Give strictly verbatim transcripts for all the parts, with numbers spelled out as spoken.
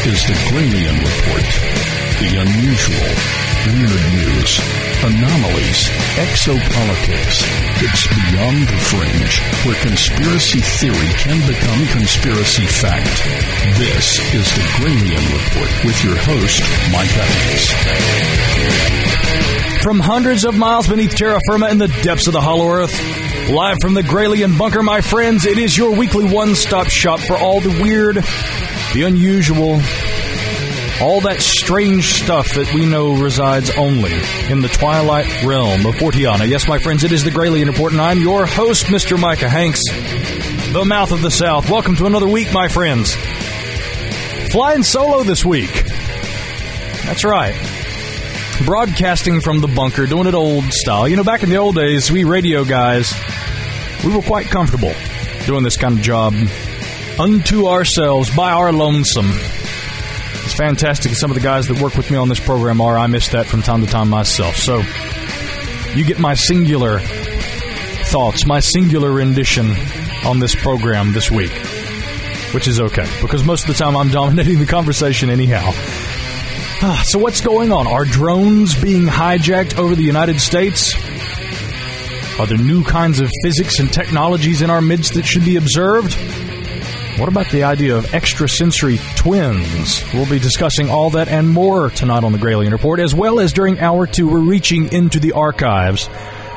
is the Gralien Report. The unusual, weird news, anomalies, exopolitics. It's beyond the fringe, where conspiracy theory can become conspiracy fact. This is the Gralien Report with your host, Micah Hanks. From hundreds of miles beneath terra firma in the depths of the hollow earth, live from the Gralien Bunker, my friends, it is your weekly one-stop shop for all the weird, the unusual, all that strange stuff that we know resides only in the twilight realm of Fortiana. Yes, my friends, it is the Gralien Report, and I'm your host, Mister Micah Hanks, the Mouth of the South. Welcome to another week, my friends. Flying solo this week. That's right. Broadcasting from the bunker, doing it old style. You know, back in the old days, we radio guys, we were quite comfortable doing this kind of job unto ourselves, by our lonesome. It's fantastic. Some of the guys that work with me on this program are. I miss that from time to time myself. So, you get my singular thoughts, my singular rendition on this program this week, which is okay, because most of the time I'm dominating the conversation anyhow. So what's going on? Are drones being hijacked over the United States? Are there new kinds of physics and technologies in our midst that should be observed? What about the idea of extrasensory twins? We'll be discussing all that and more tonight on the Gralien Report, as well as during hour two, we're reaching into the archives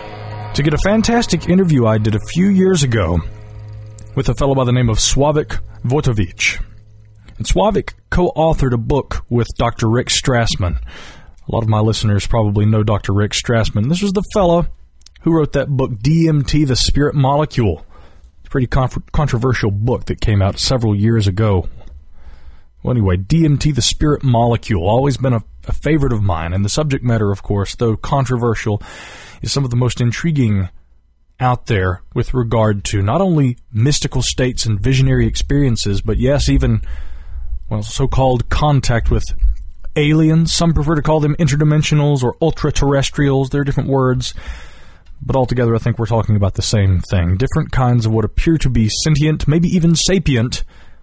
to get a fantastic interview I did a few years ago with a fellow by the name of Slavik Vojtovic. And Slavik co-authored a book with Doctor Rick Strassman. A lot of my listeners probably know Doctor Rick Strassman. This was the fellow who wrote that book, D M T, The Spirit Molecule. It's a pretty con- controversial book that came out several years ago. Well, anyway, D M T, The Spirit Molecule, always been a, a favorite of mine. And the subject matter, of course, though controversial, is some of the most intriguing out there with regard to not only mystical states and visionary experiences, but yes, even, well, so-called contact with aliens. Some prefer to call them interdimensionals or ultra-terrestrials. There are different words. But altogether, I think we're talking about the same thing. Different kinds of what appear to be sentient, maybe even sapient,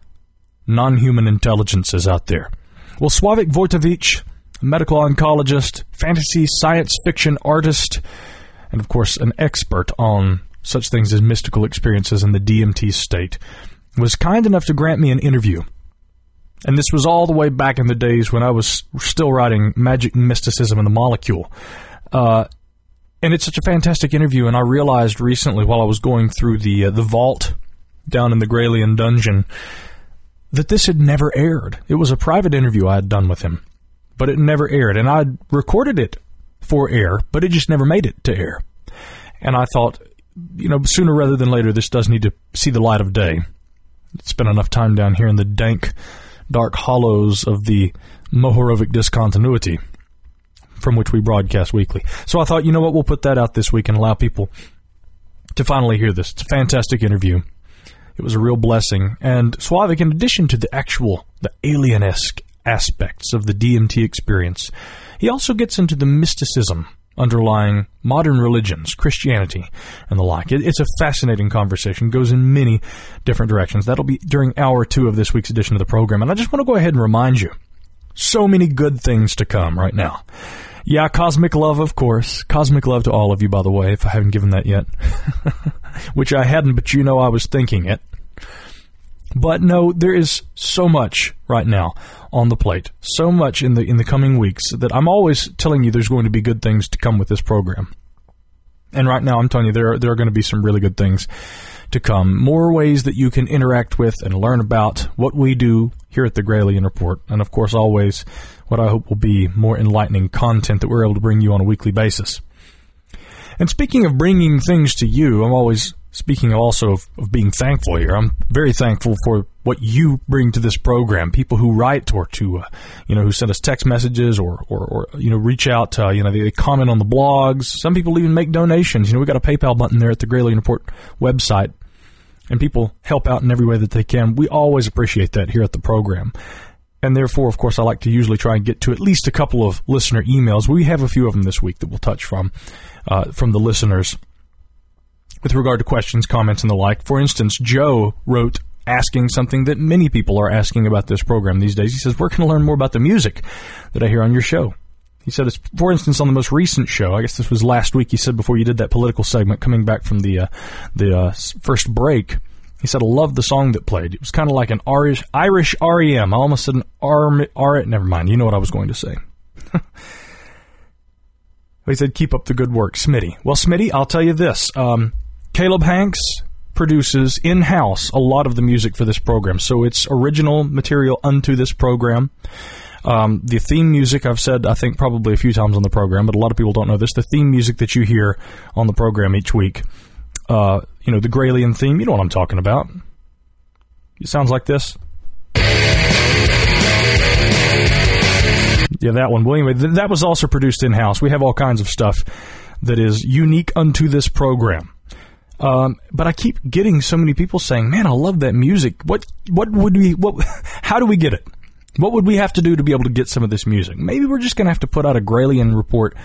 non-human intelligences out there. Well, Slavik Vojtovic, a medical oncologist, fantasy science fiction artist, and of course an expert on such things as mystical experiences in the D M T state, was kind enough to grant me an interview. And this was all the way back in the days when I was still writing Magic, Mysticism, and the Molecule. Uh, and it's such a fantastic interview, and I realized recently while I was going through the uh, the vault down in the Gralien dungeon that this had never aired. It was a private interview I had done with him, but it never aired. And I'd recorded it for air, but it just never made it to air. And I thought, you know, sooner rather than later, this does need to see the light of day. It's been enough time down here in the dank, dark hollows of the Mohorovic discontinuity from which we broadcast weekly. So I thought, you know what, we'll put that out this week and allow people to finally hear this. It's a fantastic interview. It was a real blessing. And Slavik, in addition to the actual, the alien-esque aspects of the D M T experience, he also gets into the mysticism underlying modern religions, Christianity, and the like. It, it's a fascinating conversation, goes in many different directions. That'll be during hour two of this week's edition of the program. And I just want to go ahead and remind you, so many good things to come right now. Yeah, cosmic love, of course. Cosmic love to all of you, by the way, if I haven't given that yet. Which I hadn't, but you know I was thinking it. But no, there is so much right now on the plate, so much in the in the coming weeks that I'm always telling you there's going to be good things to come with this program. And right now I'm telling you there are, there are going to be some really good things to come. More ways that you can interact with and learn about what we do here at the Gralien Report. And of course always what I hope will be more enlightening content that we're able to bring you on a weekly basis. And speaking of bringing things to you, I'm always speaking also of, of being thankful here. I'm very thankful for what you bring to this program. People who write or to, uh, you know, who send us text messages or, or, or you know, reach out. Uh, you know, they, they comment on the blogs. Some people even make donations. You know, we got a PayPal button there at the Gralien Report website, and people help out in every way that they can. We always appreciate that here at the program. And therefore, of course, I like to usually try and get to at least a couple of listener emails. We have a few of them this week that we'll touch from, uh, from the listeners with regard to questions, comments, and the like. For instance, Joe wrote asking something that many people are asking about this program these days. He says, where can I learn more about the music that I hear on your show? He said, it's, for instance, on the most recent show, I guess this was last week, he said, before you did that political segment, coming back from the uh, the uh, first break, he said, I love the song that played. It was kind of like an Irish, Irish R E M. I almost said an R, R, never mind, you know what I was going to say. He said, keep up the good work, Smitty. Well, Smitty, I'll tell you this. Um, Caleb Hanks produces in-house a lot of the music for this program, so it's original material unto this program. Um, the theme music, I've said, I think, probably a few times on the program, but a lot of people don't know this. The theme music that you hear on the program each week, uh, you know, the Gralien theme, you know what I'm talking about. It sounds like this. Yeah, that one. Well, anyway, th- that was also produced in-house. We have all kinds of stuff that is unique unto this program. Um, but I keep getting so many people saying, man, I love that music. What, what would we, what, how do we get it? What would we have to do to be able to get some of this music? Maybe we're just going to have to put out a Gralien Report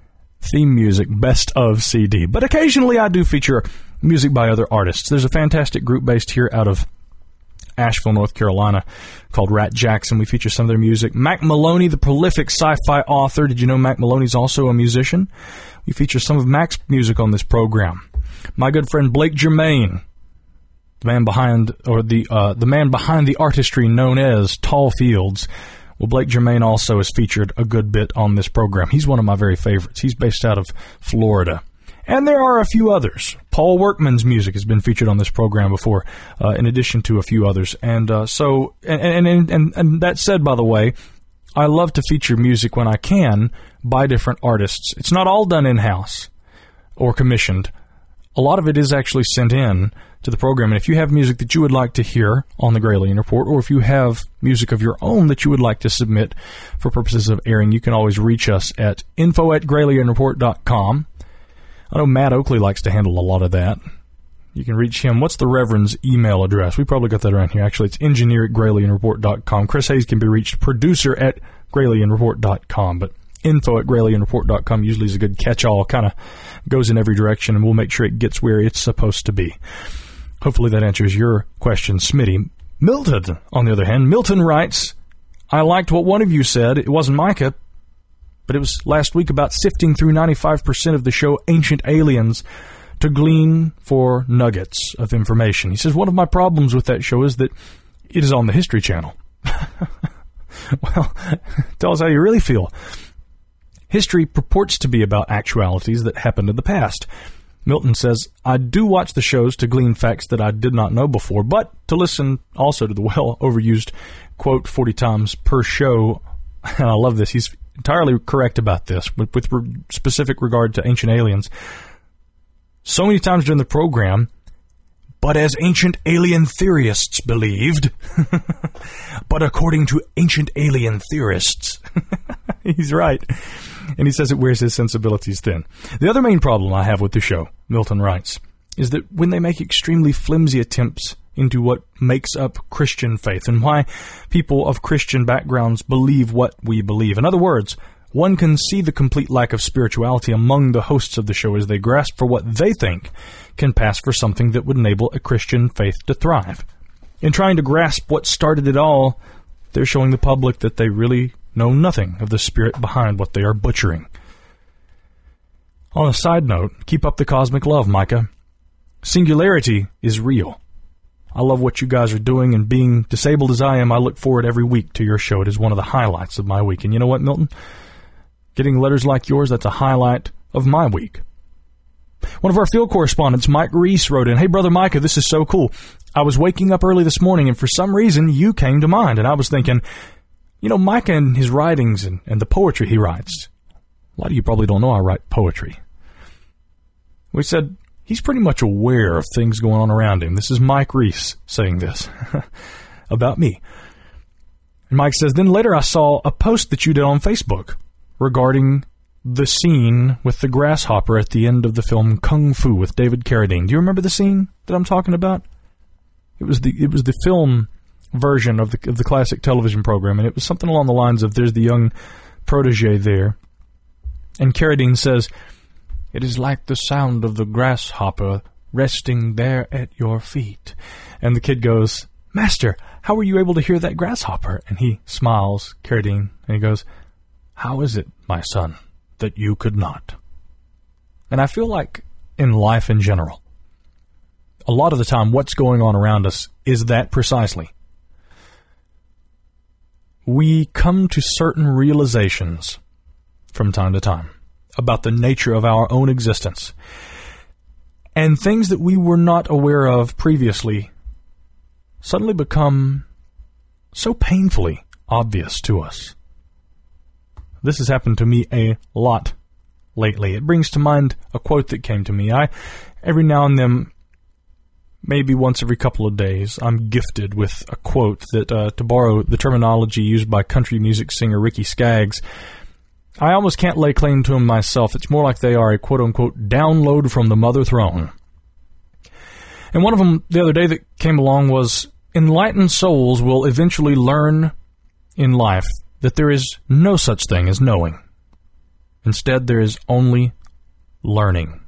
theme music best of C D. But occasionally I do feature music by other artists. There's a fantastic group based here out of Asheville, North Carolina, called Rat Jackson. We feature some of their music. Mac Maloney, the prolific sci-fi author. Did you know Mac Maloney's also a musician? We feature some of Mac's music on this program. My good friend Blake Germain, the man behind, or the uh, the man behind the artistry known as Tall Fields. Well, Blake Germain also has featured a good bit on this program. He's one of my very favorites. He's based out of Florida. And there are a few others. Paul Workman's music has been featured on this program before, uh, in addition to a few others. And uh, so, and, and, and, and that said, by the way, I love to feature music when I can by different artists. It's not all done in-house or commissioned. A lot of it is actually sent in to the program. And if you have music that you would like to hear on the Gralien Report, or if you have music of your own that you would like to submit for purposes of airing, you can always reach us at info at gralien report dot com. I know Matt Oakley likes to handle a lot of that. You can reach him. What's the Reverend's email address? We probably got that around here. Actually, it's engineer at gralien report dot com. Chris Hayes can be reached producer at gralien report dot com. But info at gralien report dot com usually is a good catch-all. Kind of goes in every direction, and we'll make sure it gets where it's supposed to be. Hopefully that answers your question, Smitty. Milton, on the other hand, Milton writes, I liked what one of you said. It wasn't Micah, but it was last week about sifting through ninety-five percent of the show Ancient Aliens to glean for nuggets of information. He says, one of my problems with that show is that it is on the History Channel. Well, tell us how you really feel. History purports to be about actualities that happened in the past. Milton says, I do watch the shows to glean facts that I did not know before, but to listen also to the well-overused quote forty times per show. And I love this. He's entirely correct about this, with, with re- specific regard to Ancient Aliens. So many times during the program, but as ancient alien theorists believed, but according to ancient alien theorists, he's right. And he says it wears his sensibilities thin. The other main problem I have with the show, Milton writes, is that when they make extremely flimsy attempts into what makes up Christian faith and why people of Christian backgrounds believe what we believe. In other words, one can see the complete lack of spirituality among the hosts of the show as they grasp for what they think can pass for something that would enable a Christian faith to thrive. In trying to grasp what started it all, they're showing the public that they really know nothing of the spirit behind what they are butchering. On a side note, keep up the cosmic love, Micah. Singularity is real. I love what you guys are doing, and being disabled as I am, I look forward every week to your show. It is one of the highlights of my week. And you know what, Milton? Getting letters like yours, that's a highlight of my week. One of our field correspondents, Mike Reese, wrote in, Hey, Brother Micah, this is so cool. I was waking up early this morning, and for some reason, you came to mind. And I was thinking, you know, Micah and his writings and, and the poetry he writes. A lot of you probably don't know I write poetry. We said, he's pretty much aware of things going on around him. This is Mike Reese saying this about me. And Mike says, then later I saw a post that you did on Facebook regarding the scene with the grasshopper at the end of the film Kung Fu with David Carradine. Do you remember the scene that I'm talking about? It was the it was the film version of the of the classic television program, and it was something along the lines of there's the young protege there, and Carradine says, it is like the sound of the grasshopper resting there at your feet. And the kid goes, Master, how were you able to hear that grasshopper? And he smiles, Carradine, and he goes, how is it, my son, that you could not? And I feel like in life in general, a lot of the time what's going on around us is that precisely. We come to certain realizations from time to time about the nature of our own existence, and things that we were not aware of previously suddenly become so painfully obvious to us. This has happened to me a lot lately. It brings to mind a quote that came to me. I, every now and then, maybe once every couple of days, I'm gifted with a quote that, uh, to borrow the terminology used by country music singer Ricky Skaggs, I almost can't lay claim to them myself. It's more like they are a quote-unquote download from the mother throne. And one of them the other day that came along was, enlightened souls will eventually learn in life that there is no such thing as knowing. Instead, there is only learning.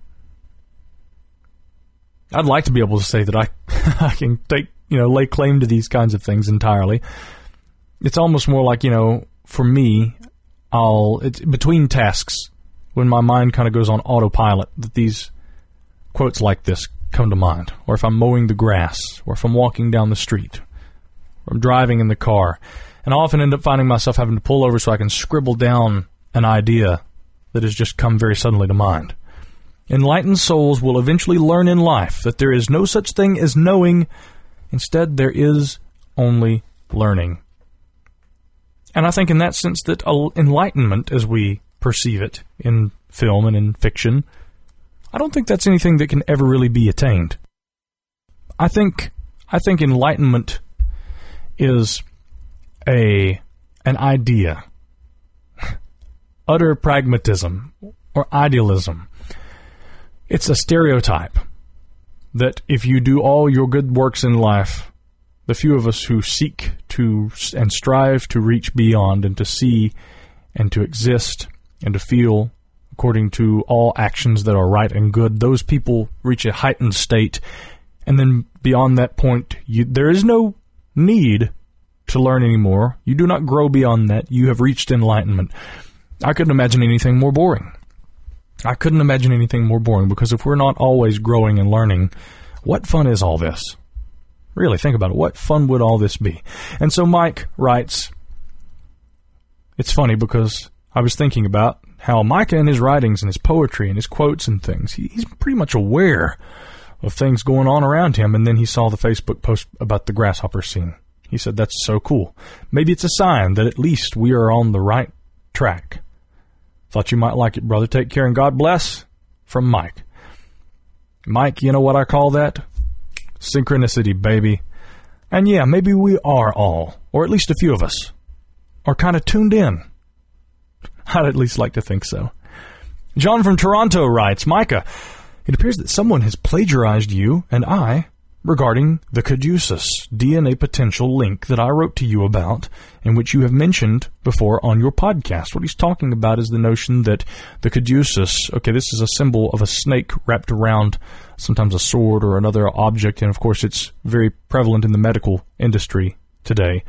I'd like to be able to say that I, I can take, you know, lay claim to these kinds of things entirely. It's almost more like, you know, for me, I'll, it's between tasks, when my mind kind of goes on autopilot, that these quotes like this come to mind. Or if I'm mowing the grass, or if I'm walking down the street, or I'm driving in the car. And I often end up finding myself having to pull over so I can scribble down an idea that has just come very suddenly to mind. Enlightened souls will eventually learn in life that there is no such thing as knowing. Instead, there is only learning. And I think in that sense that enlightenment, as we perceive it in film and in fiction, I don't think that's anything that can ever really be attained. I think I think enlightenment is a an idea, utter pragmatism or idealism. It's a stereotype that if you do all your good works in life, the few of us who seek to and strive to reach beyond and to see and to exist and to feel according to all actions that are right and good, those people reach a heightened state, and then beyond that point, you, there is no need to learn anymore. You do not grow beyond that. You have reached enlightenment. I couldn't imagine anything more boring. I couldn't imagine anything more boring, because if we're not always growing and learning, what fun is all this? Really, think about it. What fun would all this be? And so Mike writes, it's funny because I was thinking about how Micah in his writings and his poetry and his quotes and things, he, he's pretty much aware of things going on around him, and then he saw the Facebook post about the grasshopper scene. He said, that's so cool. Maybe it's a sign that at least we are on the right track. Thought you might like it, brother. Take care and God bless. From Mike. Mike, you know what I call that? Synchronicity, baby. And yeah, maybe we are all, or at least a few of us, are kind of tuned in. I'd at least like to think so. John from Toronto writes, Micah, it appears that someone has plagiarized you and I regarding the Caduceus D N A potential link that I wrote to you about, and which you have mentioned before on your podcast. What he's talking about is the notion that the Caduceus, okay, this is a symbol of a snake wrapped around sometimes a sword or another object, and of course it's very prevalent in the medical industry today.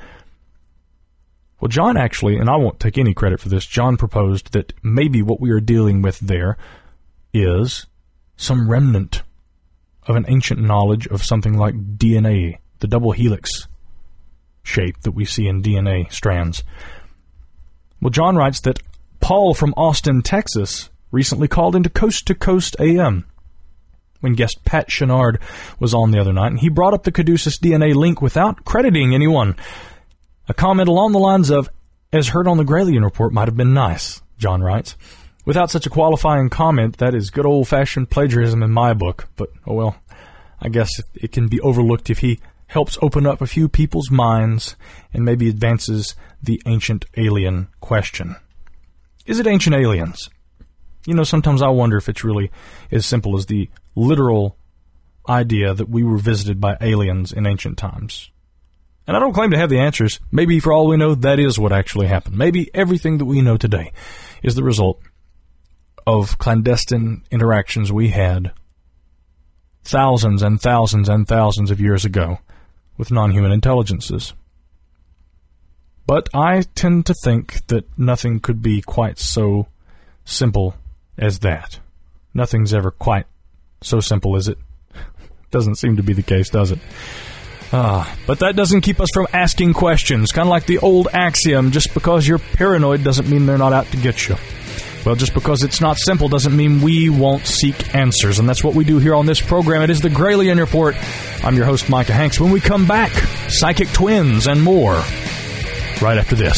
Well, John actually, and I won't take any credit for this, John proposed that maybe what we are dealing with there is some remnant of an ancient knowledge of something like D N A, the double helix shape that we see in D N A strands. Well, John writes that Paul from Austin, Texas, recently called into Coast to Coast A M when guest Pat Chenard was on the other night, and he brought up the Caduceus D N A link without crediting anyone. A comment along the lines of, as heard on the Gralien Report, might have been nice, John writes. Without such a qualifying comment, that is good old-fashioned plagiarism in my book, but, oh well, I guess it can be overlooked if he helps open up a few people's minds and maybe advances the ancient alien question. Is it ancient aliens? You know, sometimes I wonder if it's really as simple as the literal idea that we were visited by aliens in ancient times. And I don't claim to have the answers. Maybe, for all we know, that is what actually happened. Maybe everything that we know today is the result of clandestine interactions we had thousands and thousands and thousands of years ago with non-human intelligences. But I tend to think that nothing could be quite so simple as that. Nothing's ever quite so simple, is it? Doesn't seem to be the case, does it? Ah, but that doesn't keep us from asking questions. Kind of like the old axiom, just because you're paranoid doesn't mean they're not out to get you. Well, just because it's not simple doesn't mean we won't seek answers, and that's what we do here on this program. It is the Gralien Report. I'm your host, Micah Hanks. When we come back, psychic twins and more, right after this.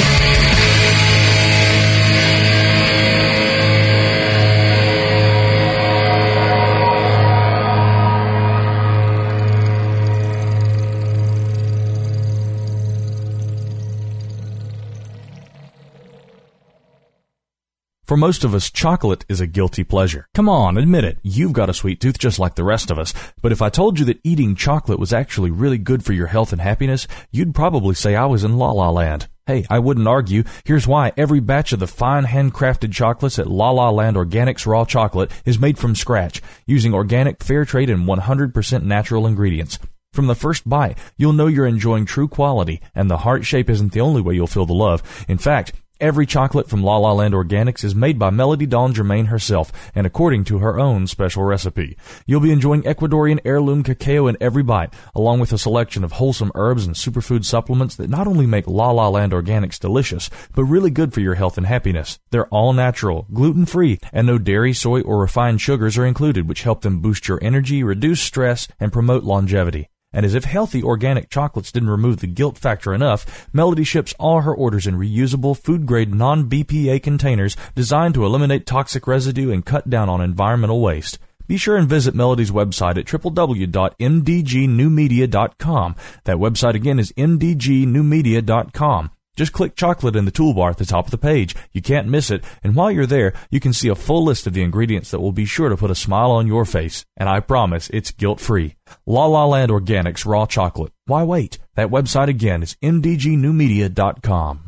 For most of us, chocolate is a guilty pleasure. Come on, admit it. You've got a sweet tooth just like the rest of us. But if I told you that eating chocolate was actually really good for your health and happiness, you'd probably say I was in La La Land. Hey, I wouldn't argue. Here's why. Every batch of the fine handcrafted chocolates at La La Land Organics Raw Chocolate is made from scratch, using organic, fair trade, and one hundred percent natural ingredients. From the first bite, you'll know you're enjoying true quality, and the heart shape isn't the only way you'll feel the love. In fact, every chocolate from La La Land Organics is made by Melody Dawn Germain herself, and according to her own special recipe. You'll be enjoying Ecuadorian heirloom cacao in every bite, along with a selection of wholesome herbs and superfood supplements that not only make La La Land Organics delicious, but really good for your health and happiness. They're all natural, gluten-free, and no dairy, soy, or refined sugars are included, which help them boost your energy, reduce stress, and promote longevity. And as if healthy organic chocolates didn't remove the guilt factor enough, Melody ships all her orders in reusable, food-grade, non-B P A containers designed to eliminate toxic residue and cut down on environmental waste. Be sure and visit Melody's website at w w w dot m d g new media dot com. That website again is m d g new media dot com. Just click chocolate in the toolbar at the top of the page. You can't miss it, and while you're there, you can see a full list of the ingredients that will be sure to put a smile on your face. And I promise, it's guilt-free. La La Land Organics Raw Chocolate. Why wait? That website again is m d g new media dot com.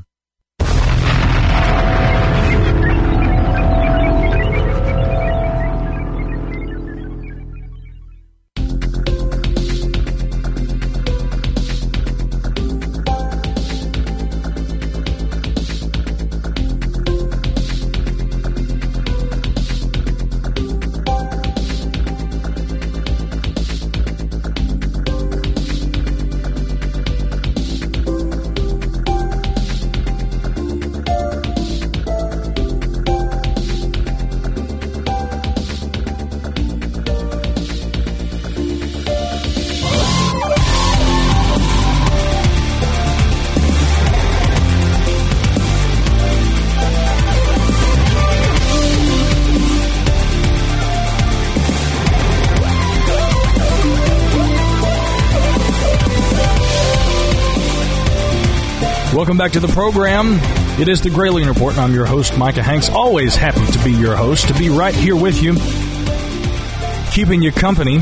Welcome back to the program. It is the Gralien Report, and I'm your host, Micah Hanks. Always happy to be your host, to be right here with you, keeping you company,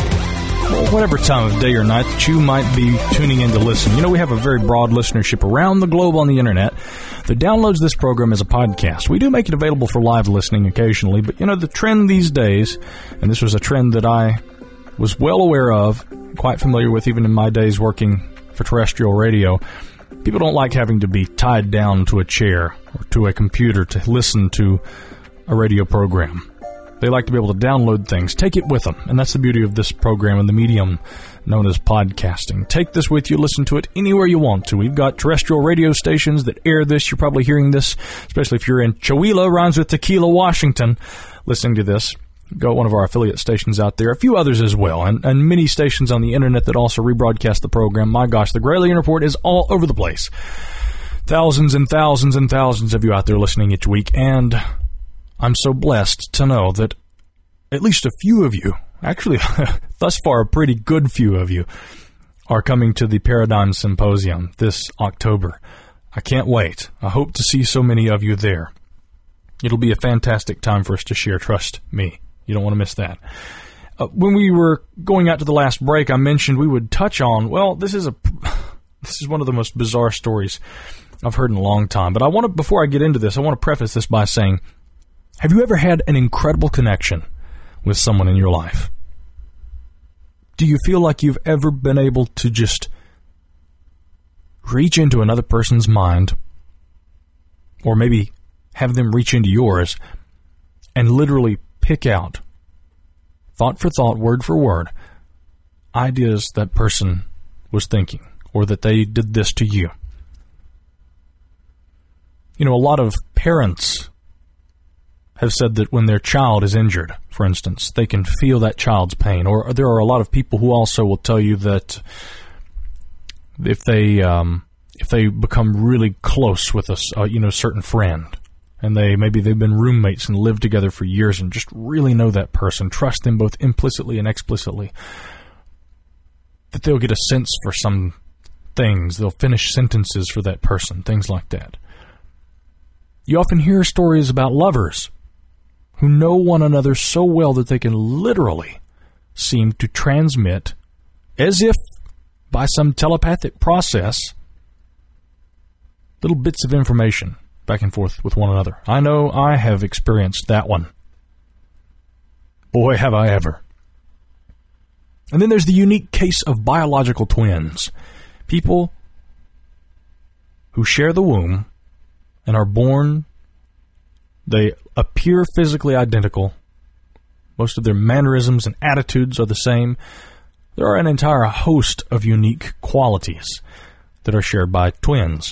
well, whatever time of day or night that you might be tuning in to listen. You know, we have a very broad listenership around the globe on the internet that downloads this program as a podcast. We do make it available for live listening occasionally, but, you know, the trend these days, and this was a trend that I was well aware of, quite familiar with even in my days working for terrestrial radio, people don't like having to be tied down to a chair or to a computer to listen to a radio program. They like to be able to download things, take it with them, and that's the beauty of this program and the medium known as podcasting. Take this with you, listen to it anywhere you want to. We've got terrestrial radio stations that air this. You're probably hearing this, especially if you're in Chihuahua, rhymes with Tequila, Washington, listening to this. Got one of our affiliate stations out there, a few others as well, and, and many stations on the internet that also rebroadcast the program. My gosh, the Gralien Report is all over the place. Thousands and thousands and thousands of you out there listening each week, and I'm so blessed to know that at least a few of you, actually thus far a pretty good few of you, are coming to the Paradigm Symposium this October. I can't wait. I hope to see so many of you there. It'll be a fantastic time for us to share, trust me. You don't want to miss that. Uh, when we were going out to the last break, I mentioned we would touch on, well, this is a this is one of the most bizarre stories I've heard in a long time. But I want to, before I get into this, I want to preface this by saying, have you ever had an incredible connection with someone in your life? Do you feel like you've ever been able to just reach into another person's mind, or maybe have them reach into yours, and literally pick out, thought for thought, word for word, ideas that person was thinking, or that they did this to you? You know, a lot of parents have said that when their child is injured, for instance, they can feel that child's pain. Or there are a lot of people who also will tell you that if they um, if they become really close with a uh, you know certain friend, and they maybe they've been roommates and lived together for years and just really know that person, trust them both implicitly and explicitly, that they'll get a sense for some things. They'll finish sentences for that person, things like that. You often hear stories about lovers who know one another so well that they can literally seem to transmit, as if by some telepathic process, little bits of information back and forth with one another. I know I have experienced that one. Boy, have I ever. And then there's the unique case of biological twins. People who share the womb and are born, they appear physically identical. Most of their mannerisms and attitudes are the same. There are an entire host of unique qualities that are shared by twins.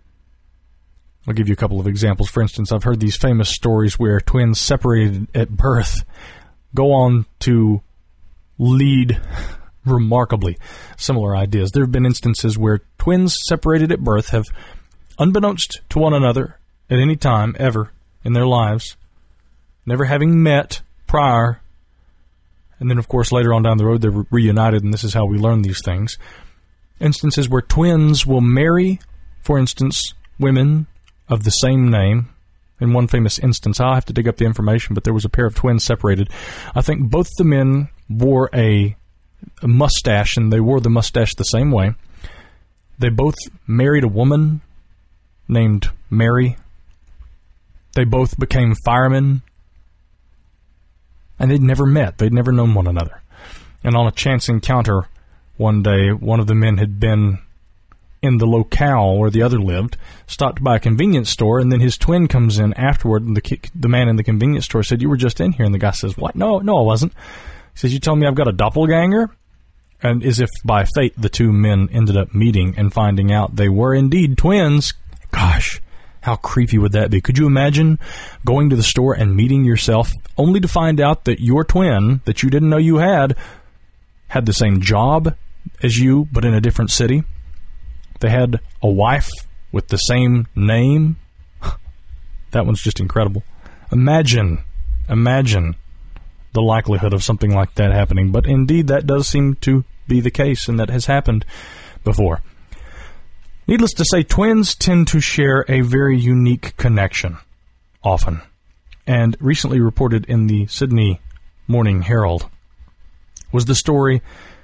I'll give you a couple of examples. For instance, I've heard these famous stories where twins separated at birth go on to lead remarkably similar ideas. There have been instances where twins separated at birth have, unbeknownst to one another at any time ever in their lives, never having met prior, and then of course later on down the road they're re- reunited, and this is how we learn these things. Instances where twins will marry, for instance, women of the same name. In one famous instance, I'll have to dig up the information, but there was a pair of twins separated. I think both the men wore a, a mustache, and they wore the mustache the same way. They both married a woman named Mary. They both became firemen, and they'd never met. They'd never known one another. And on a chance encounter one day, one of the men had been in the locale where the other lived, stopped by a convenience store, and then his twin comes in afterward, and the, the man in the convenience store said, "You were just in here." And the guy says, "What? No, no, I wasn't." He says, "You tell me I've got a doppelganger?" And as if by fate, the two men ended up meeting and finding out they were indeed twins. Gosh, how creepy would that be? Could you imagine going to the store and meeting yourself only to find out that your twin, that you didn't know you had, had the same job as you, but in a different city? They had a wife with the same name. That one's just incredible. Imagine, imagine the likelihood of something like that happening. But indeed, that does seem to be the case, and that has happened before. Needless to say, twins tend to share a very unique connection, often. And recently reported in the Sydney Morning Herald was the story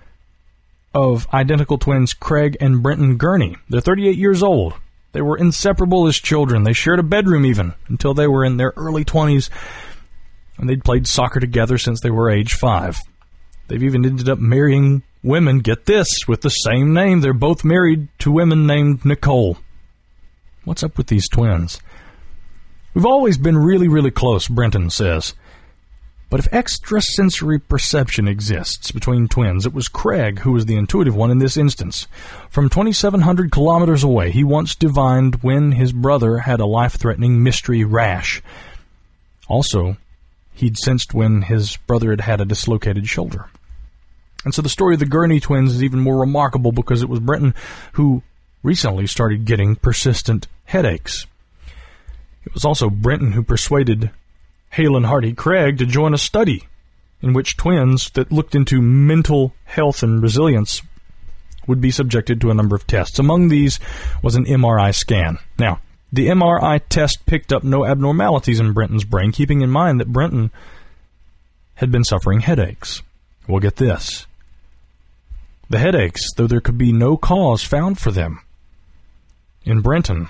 of identical twins Craig and Brenton Gurney. They're thirty-eight years old. They were inseparable as children. They shared a bedroom even until they were in their early twenties, and they'd played soccer together since they were age five. They've even ended up marrying women, get this, with the same name. They're both married to women named Nicole. What's up with these twins? We've always been really, really close, Brenton says. But if extrasensory perception exists between twins, it was Craig who was the intuitive one in this instance. From twenty-seven hundred kilometers away, he once divined when his brother had a life-threatening mystery rash. Also, he'd sensed when his brother had had a dislocated shoulder. And so the story of the Gurney twins is even more remarkable because it was Brenton who recently started getting persistent headaches. It was also Brenton who persuaded Hale and Hardy Craig to join a study in which twins that looked into mental health and resilience would be subjected to a number of tests. Among these was an M R I scan. Now, the M R I test picked up no abnormalities in Brenton's brain, keeping in mind that Brenton had been suffering headaches. Well, get this. The headaches, though there could be no cause found for them in Brenton.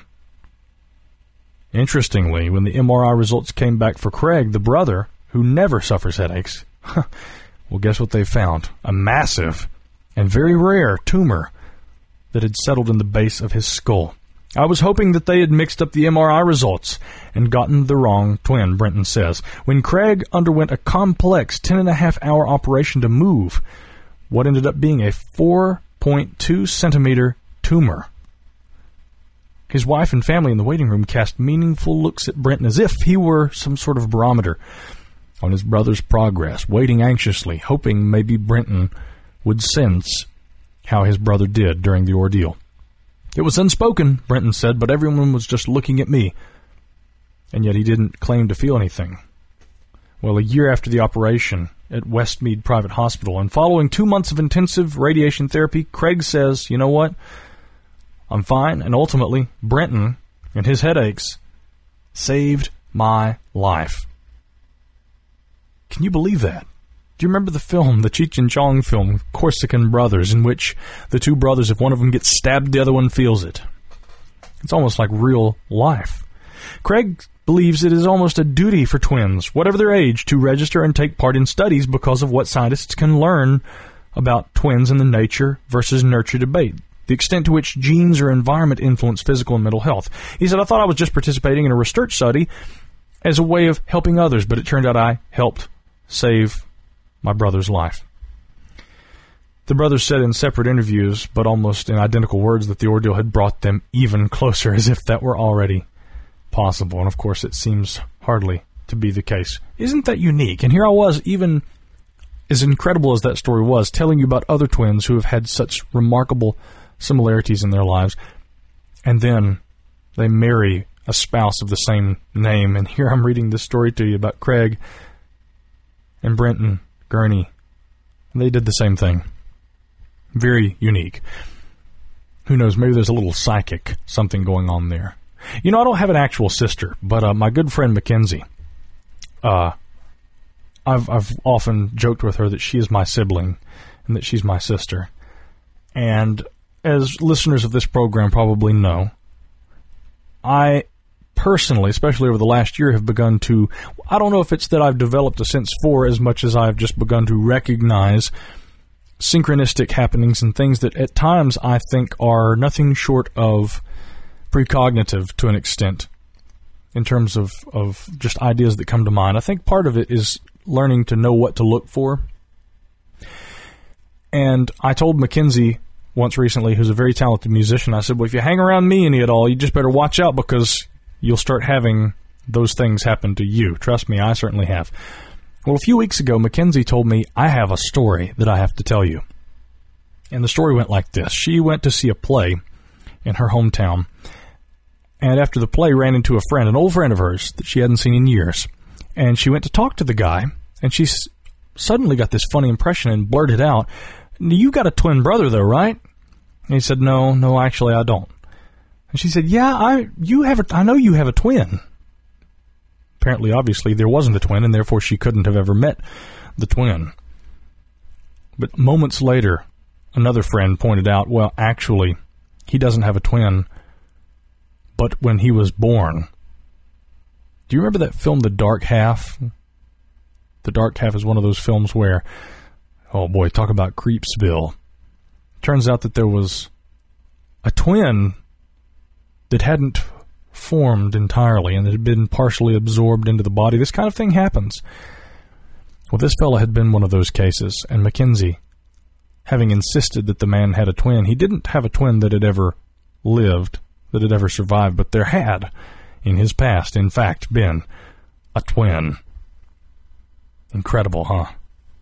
Interestingly, when the M R I results came back for Craig, the brother, who never suffers headaches, Well, guess what they found? A massive and very rare tumor that had settled in the base of his skull. I was hoping that they had mixed up the M R I results and gotten the wrong twin, Brenton says. When Craig underwent a complex ten and a half hour operation to move what ended up being a four point two centimeter tumor. His wife and family in the waiting room cast meaningful looks at Brenton as if he were some sort of barometer on his brother's progress, waiting anxiously, hoping maybe Brenton would sense how his brother did during the ordeal. It was unspoken, Brenton said, but everyone was just looking at me, and yet he didn't claim to feel anything. Well, a year after the operation at Westmead Private Hospital, and following two months of intensive radiation therapy, Craig says, you know what? I'm fine, and ultimately, Brenton and his headaches saved my life. Can you believe that? Do you remember the film, the Cheech and Chong film, Corsican Brothers, in which the two brothers, if one of them gets stabbed, the other one feels it? It's almost like real life. Craig believes it is almost a duty for twins, whatever their age, to register and take part in studies because of what scientists can learn about twins and the nature versus nurture debate, the extent to which genes or environment influence physical and mental health. He said, I thought I was just participating in a research study as a way of helping others, but it turned out I helped save my brother's life. The brothers said in separate interviews, but almost in identical words, that the ordeal had brought them even closer, as if that were already possible. And of course, it seems hardly to be the case. Isn't that unique? And here I was, even as incredible as that story was, telling you about other twins who have had such remarkable similarities in their lives, and then they marry a spouse of the same name. And here I'm reading this story to you about Craig and Brenton Gurney. They did the same thing. Very unique. Who knows, maybe there's a little psychic something going on there. You know, I don't have an actual sister, but uh, my good friend Mackenzie, uh, I've, I've often joked with her that she is my sibling and that she's my sister. And as listeners of this program probably know, I personally, especially over the last year, have begun to, I don't know if it's that I've developed a sense for as much as I've just begun to recognize synchronistic happenings and things that at times I think are nothing short of precognitive to an extent in terms of, of just ideas that come to mind. I think part of it is learning to know what to look for. And I told Mackenzie once recently, who's a very talented musician, I said, well, if you hang around me any at all, you just better watch out because you'll start having those things happen to you. Trust me, I certainly have. Well, a few weeks ago, Mackenzie told me, I have a story that I have to tell you. And the story went like this. She went to see a play in her hometown, and after the play ran into a friend, an old friend of hers that she hadn't seen in years. And she went to talk to the guy, and she s- suddenly got this funny impression and blurted out, you got a twin brother, though, right? And he said, no, no, actually, I don't. And she said, yeah, I you have a, I know you have a twin. Apparently, obviously, there wasn't a twin, and therefore she couldn't have ever met the twin. But moments later, another friend pointed out, well, actually, he doesn't have a twin, but when he was born. Do you remember that film, The Dark Half? The Dark Half is one of those films where, oh boy, talk about Creepsville. Turns out that there was a twin that hadn't formed entirely and that had been partially absorbed into the body. This kind of thing happens. Well, this fella had been one of those cases, and Mackenzie, having insisted that the man had a twin, he didn't have a twin that had ever lived, that had ever survived, but there had, in his past, in fact, been a twin. Incredible, huh?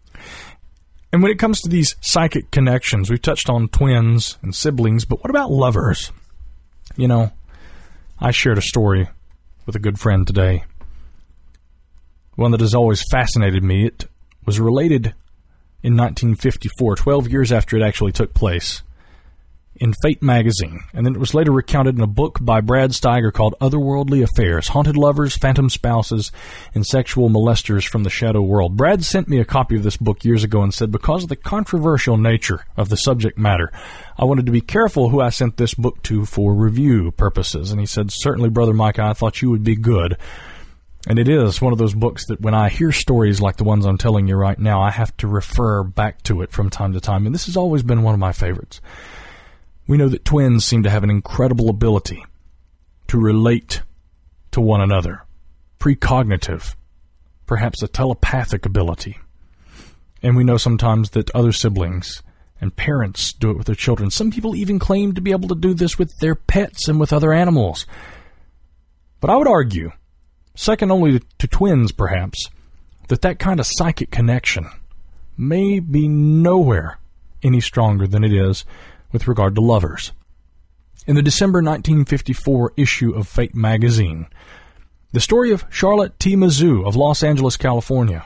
And when it comes to these psychic connections, we've touched on twins and siblings, but what about lovers? You know, I shared a story with a good friend today, one that has always fascinated me. It was related in nineteen fifty-four, twelve years after it actually took place, in Fate magazine, and then it was later recounted in a book by Brad Steiger called Otherworldly Affairs, Haunted Lovers, Phantom Spouses, and Sexual Molesters from the Shadow World. Brad sent me a copy of this book years ago and said, because of the controversial nature of the subject matter, I wanted to be careful who I sent this book to for review purposes. And he said, certainly, Brother Mike, I thought you would be good. And it is one of those books that when I hear stories like the ones I'm telling you right now, I have to refer back to it from time to time. And this has always been one of my favorites. We know that twins seem to have an incredible ability to relate to one another. Precognitive, perhaps a telepathic ability. And we know sometimes that other siblings and parents do it with their children. Some people even claim to be able to do this with their pets and with other animals. But I would argue, second only to twins perhaps, that that kind of psychic connection may be nowhere any stronger than it is with regard to lovers. In the December nineteen fifty-four issue of Fate magazine, the story of Charlotte T. Mizzou of Los Angeles, California,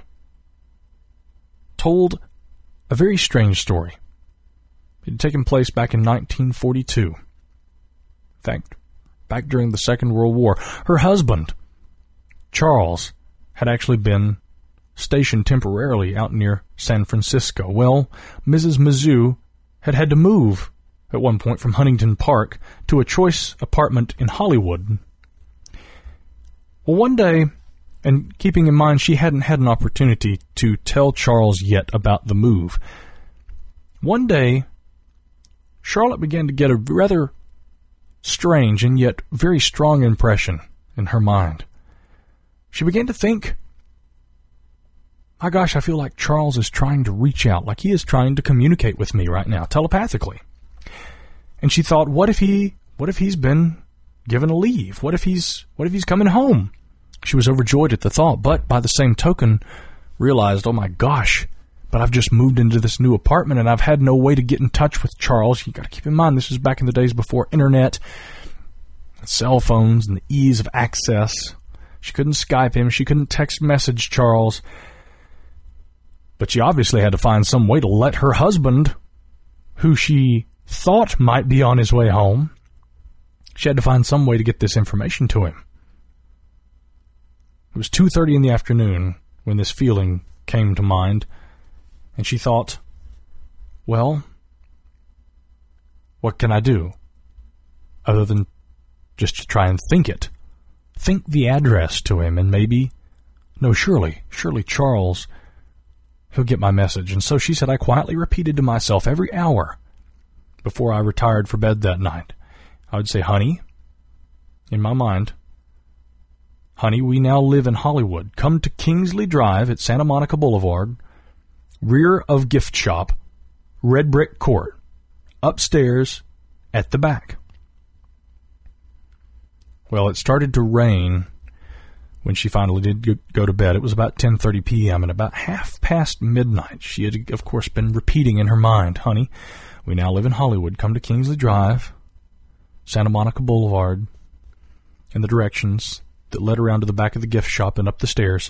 told a very strange story. It had taken place back in nineteen forty-two. In fact, back during the Second World War. Her husband, Charles, had actually been stationed temporarily out near San Francisco. Well, Missus Mizzou had had to move at one point from Huntington Park to a choice apartment in Hollywood. Well, one day, and keeping in mind she hadn't had an opportunity to tell Charles yet about the move, one day, Charlotte began to get a rather strange and yet very strong impression in her mind. She began to think, my gosh, I feel like Charles is trying to reach out, like he is trying to communicate with me right now, telepathically. And she thought, what if he, what if he's been given a leave? What if he's, what if he's coming home? She was overjoyed at the thought, but by the same token, realized, oh my gosh, but I've just moved into this new apartment and I've had no way to get in touch with Charles. You got to keep in mind, this was back in the days before internet, cell phones, and the ease of access. She couldn't Skype him. She couldn't text message Charles. But she obviously had to find some way to let her husband, who she thought might be on his way home, she had to find some way to get this information to him. It was two thirty in the afternoon when this feeling came to mind, and she thought, well, what can I do other than just to try and think it? Think the address to him, and maybe, no, surely, surely Charles, he'll get my message. And so she said, I quietly repeated to myself every hour before I retired for bed that night. I would say, honey, in my mind, honey, we now live in Hollywood. Come to Kingsley Drive at Santa Monica Boulevard, rear of gift shop, red brick court, upstairs at the back. Well, it started to rain when she finally did go to bed. It was about ten thirty p.m. and about half past midnight. She had, of course, been repeating in her mind, honey, we now live in Hollywood. Come to Kingsley Drive, Santa Monica Boulevard, and the directions that led around to the back of the gift shop and up the stairs.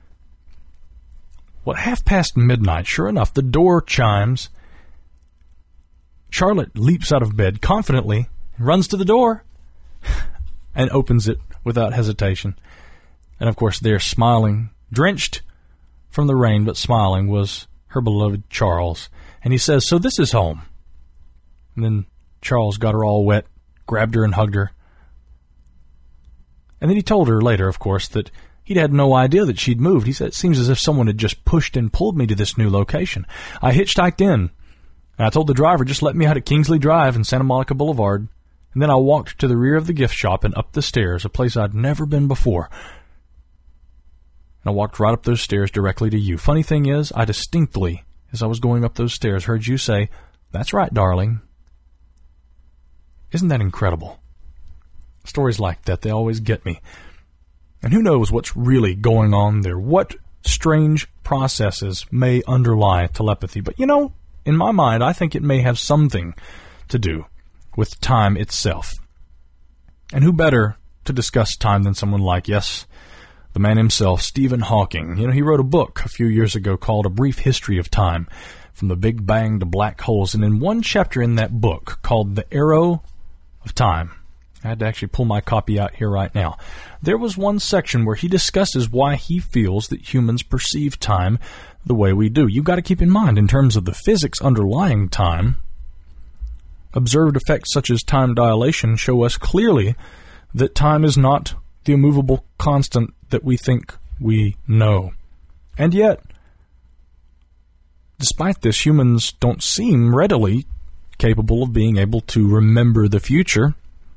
Well, half past midnight, sure enough, the door chimes. Charlotte leaps out of bed confidently, runs to the door, and opens it without hesitation. And, of course, there, smiling, drenched from the rain, but smiling, was her beloved Charles. And he says, so this is home. And then Charles got her all wet, grabbed her and hugged her. And then he told her later, of course, that he'd had no idea that she'd moved. He said, it seems as if someone had just pushed and pulled me to this new location. I hitchhiked in, and I told the driver, just let me out at Kingsley Drive and Santa Monica Boulevard. And then I walked to the rear of the gift shop and up the stairs, a place I'd never been before. And I walked right up those stairs directly to you. Funny thing is, I distinctly, as I was going up those stairs, heard you say, that's right, darling. Isn't that incredible? Stories like that, they always get me. And who knows what's really going on there? What strange processes may underlie telepathy? But, you know, in my mind, I think it may have something to do with time itself. And who better to discuss time than someone like, yes, the man himself, Stephen Hawking. You know, he wrote a book a few years ago called A Brief History of Time, from the Big Bang to black holes. And in one chapter in that book called The Arrow of Time, I had to actually pull my copy out here right now, there was one section where he discusses why he feels that humans perceive time the way we do. You've got to keep in mind, in terms of the physics underlying time, observed effects such as time dilation show us clearly that time is not the immovable constant that we think we know. And yet, despite this, humans don't seem readily capable of being able to remember the future.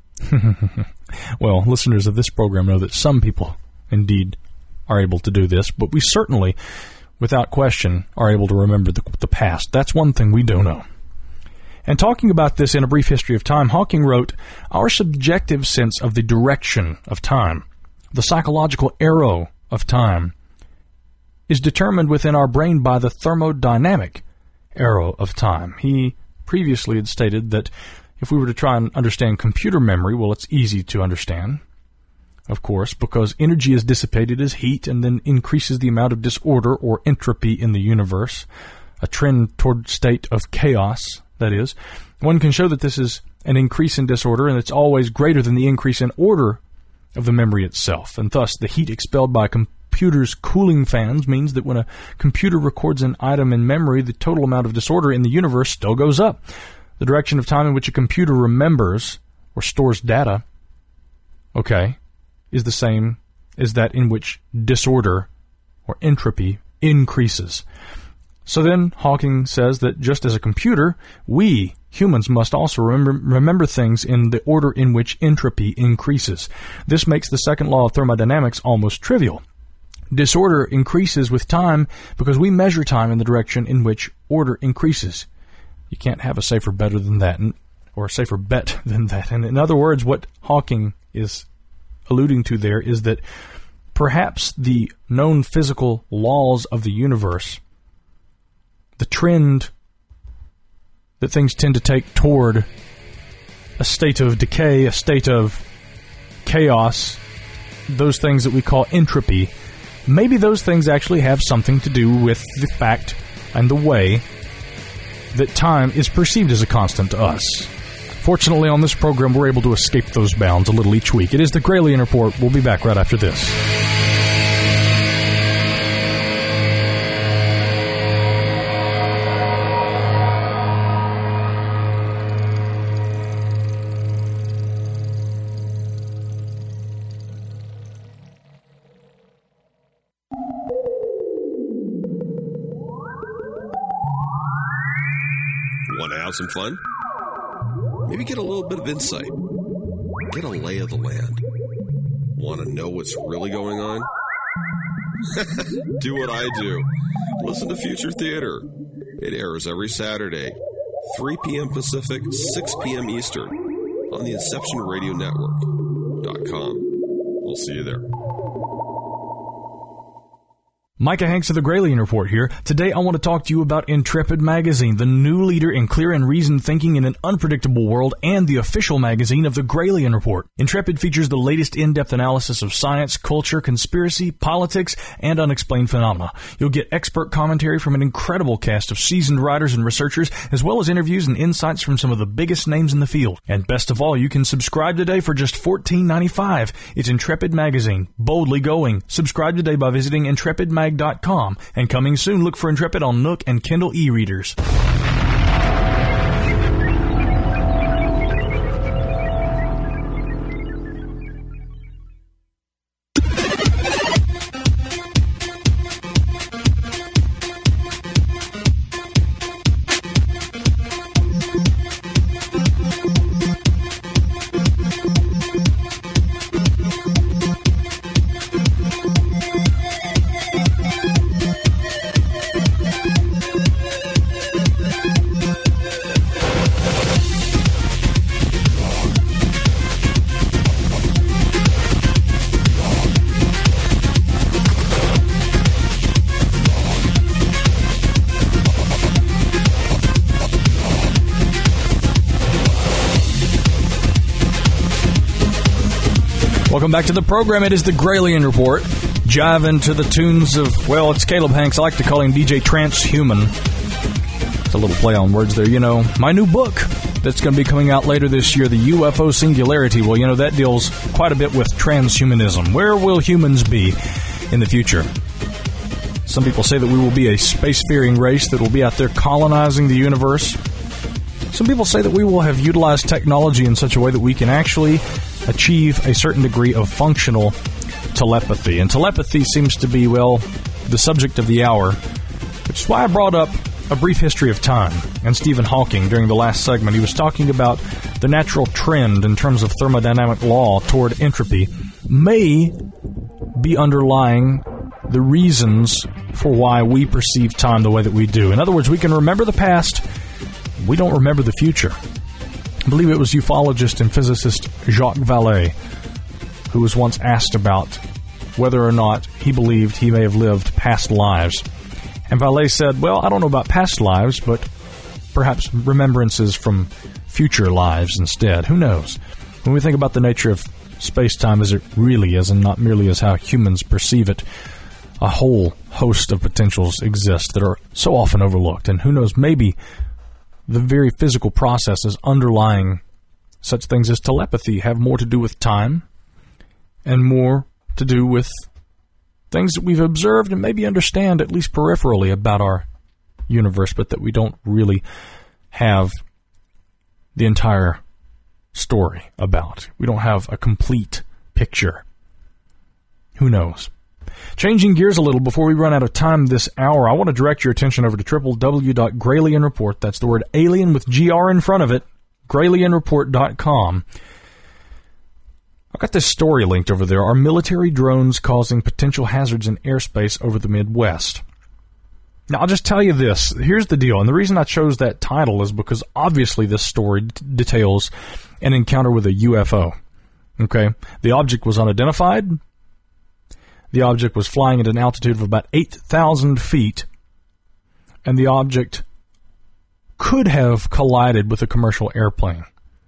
Well, listeners of this program know that some people indeed are able to do this, but we certainly, without question, are able to remember the, the past. That's one thing we do know. And talking about this in A Brief History of Time, Hawking wrote, "Our subjective sense of the direction of time, the psychological arrow of time, is determined within our brain by the thermodynamic arrow of time." He previously had stated that if we were to try and understand computer memory, well, it's easy to understand, of course, because energy is dissipated as heat and then increases the amount of disorder or entropy in the universe, a trend toward state of chaos, that is. One can show that this is an increase in disorder, and it's always greater than the increase in order of the memory itself, and thus the heat expelled by computer's cooling fans means that when a computer records an item in memory, the total amount of disorder in the universe still goes up. The direction of time in which a computer remembers or stores data, okay, is the same as that in which disorder or entropy increases. So then Hawking says that just as a computer, we humans must also remember, remember things in the order in which entropy increases. This makes the second law of thermodynamics almost trivial. Disorder increases with time because we measure time in the direction in which order increases. You can't have a safer better than that, or a safer bet than that. And in other words, what Hawking is alluding to there is that perhaps the known physical laws of the universe, the trend that things tend to take toward a state of decay, a state of chaos, those things that we call entropy, maybe those things actually have something to do with the fact and the way that time is perceived as a constant to us. Fortunately, on this program, we're able to escape those bounds a little each week. It is the Gralien Report. We'll be back right after this. Want to have some fun? Maybe get a little bit of insight. Get a lay of the land. Want to know what's really going on? Do what I do. Listen to Future Theater. It airs every Saturday, three p.m. Pacific, six p.m. Eastern, on the Inception Radio Network dot com. We'll see you there. Micah Hanks of the Gralien Report here. Today I want to talk to you about Intrepid Magazine, the new leader in clear and reasoned thinking in an unpredictable world, and the official magazine of the Gralien Report. Intrepid features the latest in-depth analysis of science, culture, conspiracy, politics, and unexplained phenomena. You'll get expert commentary from an incredible cast of seasoned writers and researchers, as well as interviews and insights from some of the biggest names in the field. And best of all, you can subscribe today for just fourteen ninety-five. It's Intrepid Magazine. Boldly going. Subscribe today by visiting intrepid mag dot com, and coming soon, look for Intrepid on Nook and Kindle e-readers. Welcome back to the program. It is the Gralien Report. Jive into the tunes of, well, it's Caleb Hanks. I like to call him D J Transhuman. It's a little play on words there. You know, my new book that's going to be coming out later this year, the U F O Singularity. Well, you know, that deals quite a bit with transhumanism. Where will humans be in the future? Some people say that we will be a spacefaring race that will be out there colonizing the universe. Some people say that we will have utilized technology in such a way that we can actually achieve a certain degree of functional telepathy. And telepathy seems to be, well, the subject of the hour, which is why I brought up A Brief History of Time and Stephen Hawking during the last segment. He was talking about the natural trend in terms of thermodynamic law toward entropy may be underlying the reasons for why we perceive time the way that we do. In other words, we can remember the past, we don't remember the future. I believe it was ufologist and physicist Jacques Vallée who was once asked about whether or not he believed he may have lived past lives. And Vallée said, well, I don't know about past lives, but perhaps remembrances from future lives instead. Who knows? When we think about the nature of space-time as it really is and not merely as how humans perceive it, a whole host of potentials exist that are so often overlooked. And who knows, maybe the very physical processes underlying such things as telepathy have more to do with time and more to do with things that we've observed and maybe understand, at least peripherally, about our universe, but that we don't really have the entire story about. We don't have a complete picture. Who knows? Changing gears a little before we run out of time this hour, I want to direct your attention over to w w w dot gralien report. That's the word alien with G R in front of it, gralien report dot com. I've got this story linked over there. Are military drones causing potential hazards in airspace over the Midwest? Now, I'll just tell you this. Here's the deal. And the reason I chose that title is because obviously this story d- details an encounter with a U F O. Okay? The object was unidentified. The object was flying at an altitude of about eight thousand feet. And the object could have collided with a commercial airplane.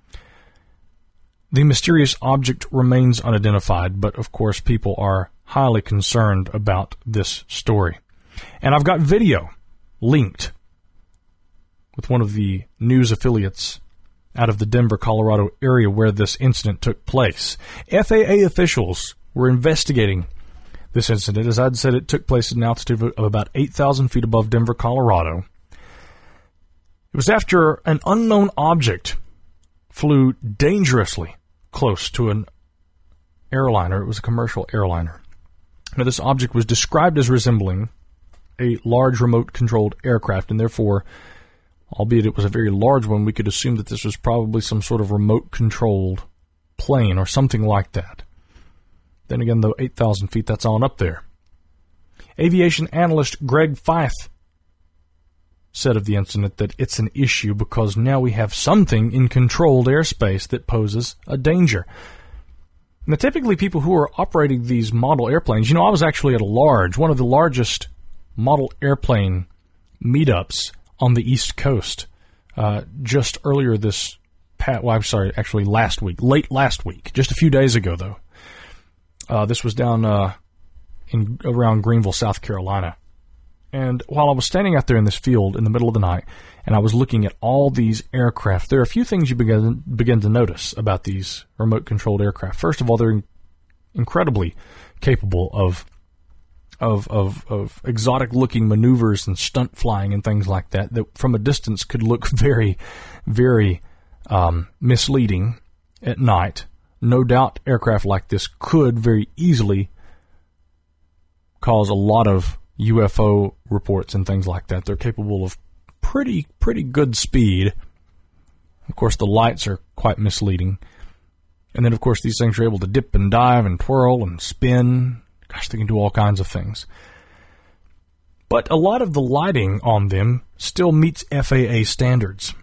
The mysterious object remains unidentified, but of course people are highly concerned about this story. And I've got video linked with one of the news affiliates out of the Denver, Colorado area where this incident took place. F A A officials were investigating this incident. As I'd said, it took place at an altitude of about eight thousand feet above Denver, Colorado. It was after an unknown object flew dangerously close to an airliner. It was a commercial airliner. Now, this object was described as resembling a large remote-controlled aircraft, and therefore, albeit it was a very large one, we could assume that this was probably some sort of remote-controlled plane or something like that. Then again, though, eight thousand feet, that's on up there. Aviation analyst Greg Feith said of the incident that it's an issue because now we have something in controlled airspace that poses a danger. Now, typically people who are operating these model airplanes, you know, I was actually at a large, one of the largest model airplane meetups on the East Coast uh, just earlier this past, well, I'm sorry, actually last week, late last week, just a few days ago, though. Uh, this was down uh, in around Greenville, South Carolina. And while I was standing out there in this field in the middle of the night, and I was looking at all these aircraft, there are a few things you begin, begin to notice about these remote-controlled aircraft. First of all, they're in, incredibly capable of, of of of exotic-looking maneuvers and stunt flying and things like that, that from a distance could look very, very um, misleading at night. No doubt aircraft like this could very easily cause a lot of U F O reports and things like that. They're capable of pretty, pretty good speed. Of course, the lights are quite misleading. And then, of course, these things are able to dip and dive and twirl and spin. Gosh, they can do all kinds of things. But a lot of the lighting on them still meets F A A standards.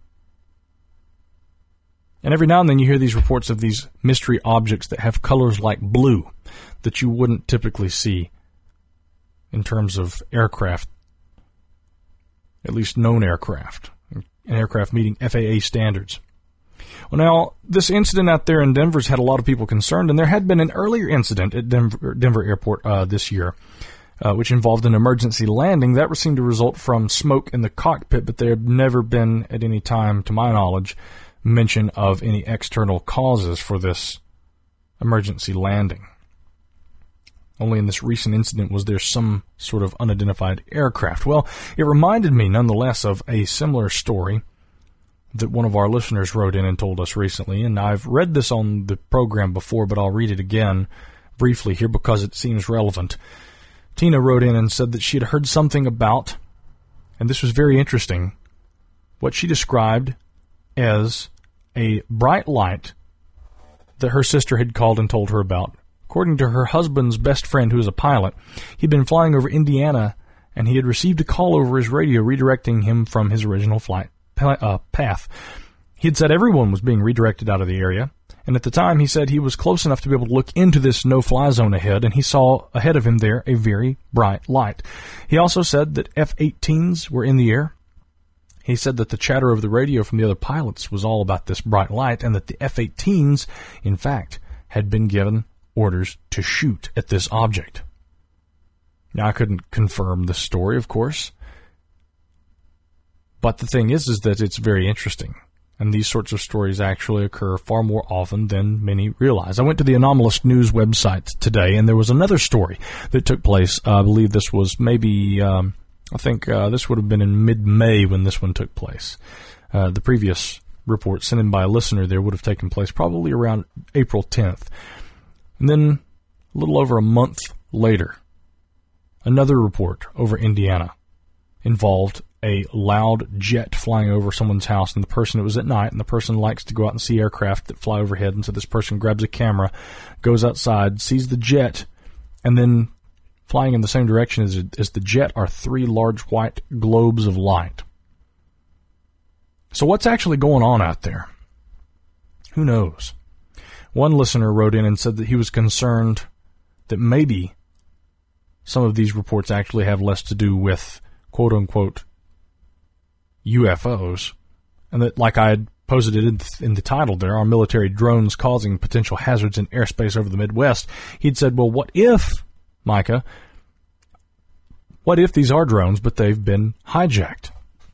And every now and then you hear these reports of these mystery objects that have colors like blue that you wouldn't typically see in terms of aircraft, at least known aircraft, an aircraft meeting F A A standards. Well, now, this incident out there in Denver's had a lot of people concerned, and there had been an earlier incident at Denver, Denver Airport uh, this year, uh, which involved an emergency landing. That seemed to result from smoke in the cockpit, but there had never been, at any time, to my knowledge, mention of any external causes for this emergency landing. Only in this recent incident was there some sort of unidentified aircraft. Well, it reminded me, nonetheless, of a similar story that one of our listeners wrote in and told us recently, and I've read this on the program before, but I'll read it again briefly here because it seems relevant. Tina wrote in and said that she had heard something about, and this was very interesting, what she described as a bright light that her sister had called and told her about. According to her husband's best friend, who is a pilot, he'd been flying over Indiana, and he had received a call over his radio redirecting him from his original flight uh, path. He had said everyone was being redirected out of the area, and at the time he said he was close enough to be able to look into this no-fly zone ahead, and he saw ahead of him there a very bright light. He also said that F eighteens were in the air. He said that the chatter over the radio from the other pilots was all about this bright light, and that the F eighteens, in fact, had been given orders to shoot at this object. Now, I couldn't confirm this story, of course, but the thing is, is that it's very interesting, and these sorts of stories actually occur far more often than many realize. I went to the Anomalous News website today, and there was another story that took place. Uh, I believe this was maybe, um, I think uh, this would have been in mid-May when this one took place. Uh, the previous report sent in by a listener there would have taken place probably around April tenth. And then, a little over a month later, another report over Indiana involved a loud jet flying over someone's house, and the person, it was at night, and the person likes to go out and see aircraft that fly overhead, and so this person grabs a camera, goes outside, sees the jet, and then flying in the same direction as, as the jet are three large white globes of light. So what's actually going on out there? Who knows? One listener wrote in and said that he was concerned that maybe some of these reports actually have less to do with quote-unquote U F Os, and that, like I had posted it in, in the title there, are military drones causing potential hazards in airspace over the Midwest. He'd said, well, what if, Micah, what if these are drones, but they've been hijacked?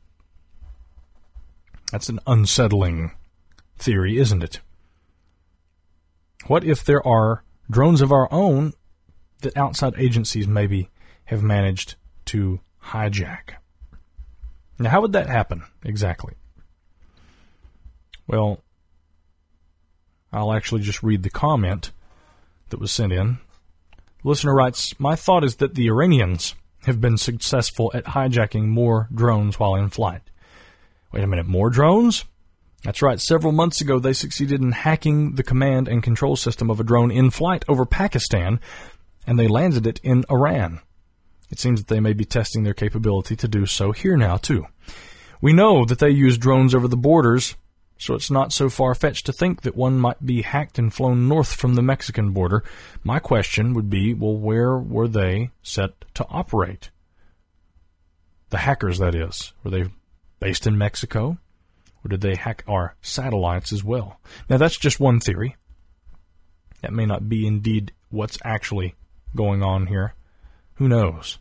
That's an unsettling theory, isn't it? What if there are drones of our own that outside agencies maybe have managed to hijack? Now, how would that happen exactly? Well, I'll actually just read the comment that was sent in. The listener writes, my thought is that the Iranians have been successful at hijacking more drones while in flight. Wait a minute, more drones? That's right. Several months ago, they succeeded in hacking the command and control system of a drone in flight over Pakistan, and they landed it in Iran. It seems that they may be testing their capability to do so here now, too. We know that they use drones over the borders, so it's not so far-fetched to think that one might be hacked and flown north from the Mexican border. My question would be, well, where were they set to operate? The hackers, that is. Were they based in Mexico? Or did they hack our satellites as well? Now, that's just one theory. That may not be indeed what's actually going on here. Who knows?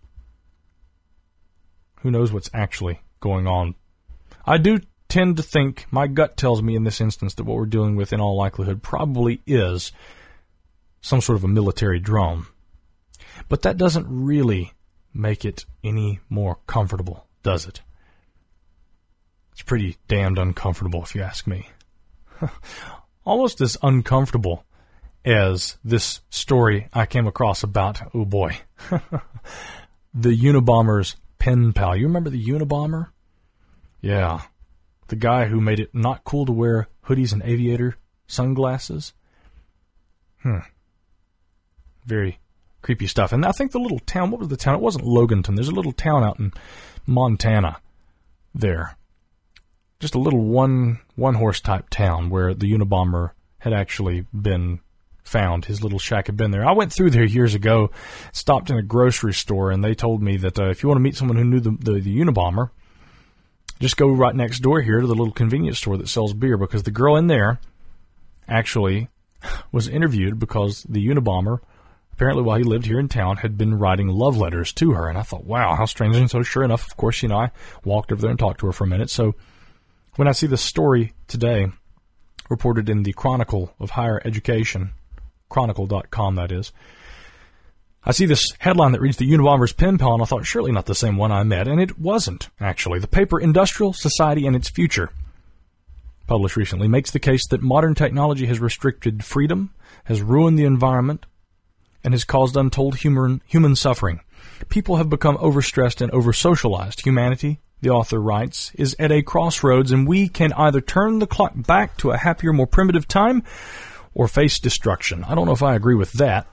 Who knows what's actually going on? I do tend to think, my gut tells me in this instance, that what we're dealing with in all likelihood probably is some sort of a military drone. But that doesn't really make it any more comfortable, does it? It's pretty damned uncomfortable, if you ask me. Almost as uncomfortable as this story I came across about, oh boy, the Unabomber's pen pal. You remember the Unabomber? Yeah. The guy who made it not cool to wear hoodies and aviator sunglasses. Hmm. Very creepy stuff. And I think the little town, what was the town? It wasn't Loganton. There's a little town out in Montana there. Just a little one, one-horse type town where the Unabomber had actually been found. His little shack had been there. I went through there years ago, stopped in a grocery store, and they told me that uh, if you want to meet someone who knew the, the, the Unabomber, just go right next door here to the little convenience store that sells beer, because the girl in there actually was interviewed because the Unabomber, apparently while he lived here in town, had been writing love letters to her. And I thought, wow, how strange. And so sure enough, of course, you know, I walked over there and talked to her for a minute. So when I see this story today reported in the Chronicle of Higher Education, chronicle dot com that is, I see this headline that reads, the Unabomber's pen pal, and I thought, surely not the same one I met, and it wasn't, actually. The paper Industrial Society and Its Future published recently, makes the case that modern technology has restricted freedom, has ruined the environment, and has caused untold human, human suffering. People have become overstressed and over-socialized. Humanity, the author writes, is at a crossroads, and we can either turn the clock back to a happier, more primitive time or face destruction. I don't know if I agree with that.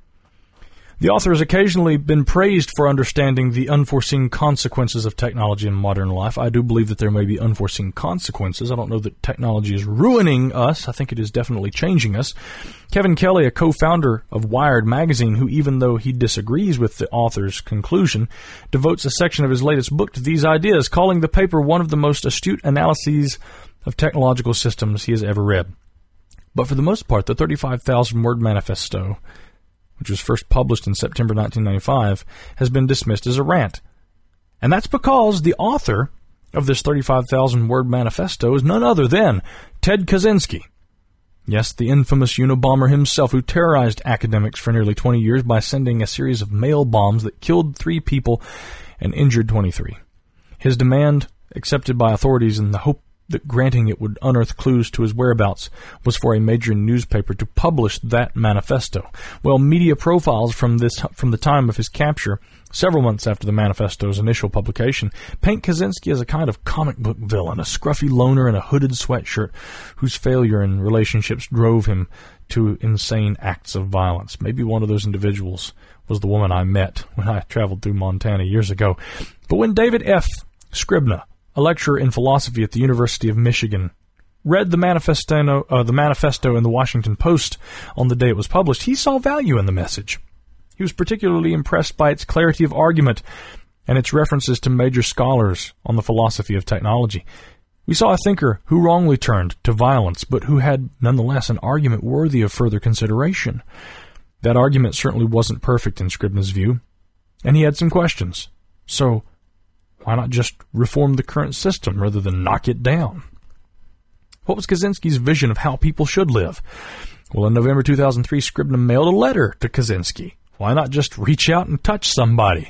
The author has occasionally been praised for understanding the unforeseen consequences of technology in modern life. I do believe that there may be unforeseen consequences. I don't know that technology is ruining us. I think it is definitely changing us. Kevin Kelly, a co-founder of Wired magazine, who, even though he disagrees with the author's conclusion, devotes a section of his latest book to these ideas, calling the paper one of the most astute analyses of technological systems he has ever read. But for the most part, the thirty-five thousand word manifesto, which was first published in September nineteen ninety-five, has been dismissed as a rant. And that's because the author of this thirty-five thousand word manifesto is none other than Ted Kaczynski. Yes, the infamous Unabomber himself, who terrorized academics for nearly twenty years by sending a series of mail bombs that killed three people and injured twenty-three. His demand, accepted by authorities in the hope that granting it would unearth clues to his whereabouts, was for a major newspaper to publish that manifesto. Well, media profiles from this from the time of his capture, several months after the manifesto's initial publication, paint Kaczynski as a kind of comic book villain, a scruffy loner in a hooded sweatshirt whose failure in relationships drove him to insane acts of violence. Maybe one of those individuals was the woman I met when I traveled through Montana years ago. But when David F. Scribner, a lecturer in philosophy at the University of Michigan, read the manifesto, uh, the manifesto in the Washington Post on the day it was published, he saw value in the message. He was particularly impressed by its clarity of argument and its references to major scholars on the philosophy of technology. We saw a thinker who wrongly turned to violence, but who had nonetheless an argument worthy of further consideration. That argument certainly wasn't perfect in Scribner's view, and he had some questions. So, why not just reform the current system rather than knock it down? What was Kaczynski's vision of how people should live? Well, in November two thousand three, Scribner mailed a letter to Kaczynski. Why not just reach out and touch somebody?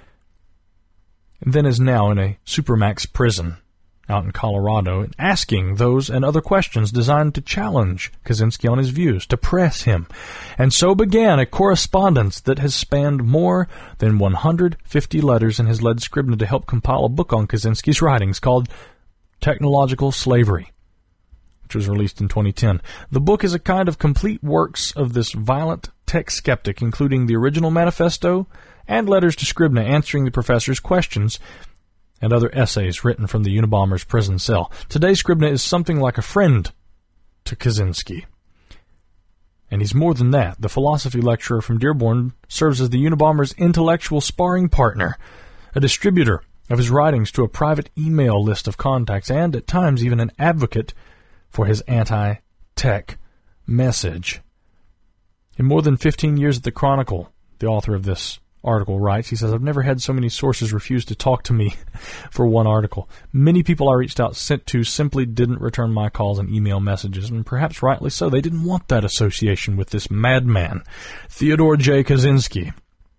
And then is now in a Supermax prison out in Colorado, asking those and other questions designed to challenge Kaczynski on his views, to press him. And so began a correspondence that has spanned more than one hundred fifty letters and has led Scribner to help compile a book on Kaczynski's writings called Technological Slavery, which was released in twenty ten. The book is a kind of complete works of this violent tech skeptic, including the original manifesto and letters to Scribner answering the professor's questions, and other essays written from the Unabomber's prison cell. Today, Scribner is something like a friend to Kaczynski. And he's more than that. The philosophy lecturer from Dearborn serves as the Unabomber's intellectual sparring partner, a distributor of his writings to a private email list of contacts, and at times even an advocate for his anti-tech message. In more than fifteen years at the Chronicle, the author of this article writes, he says, I've never had so many sources refuse to talk to me for one article. Many people I reached out sent to simply didn't return my calls and email messages, and perhaps rightly so. They didn't want that association with this madman, Theodore J. Kaczynski.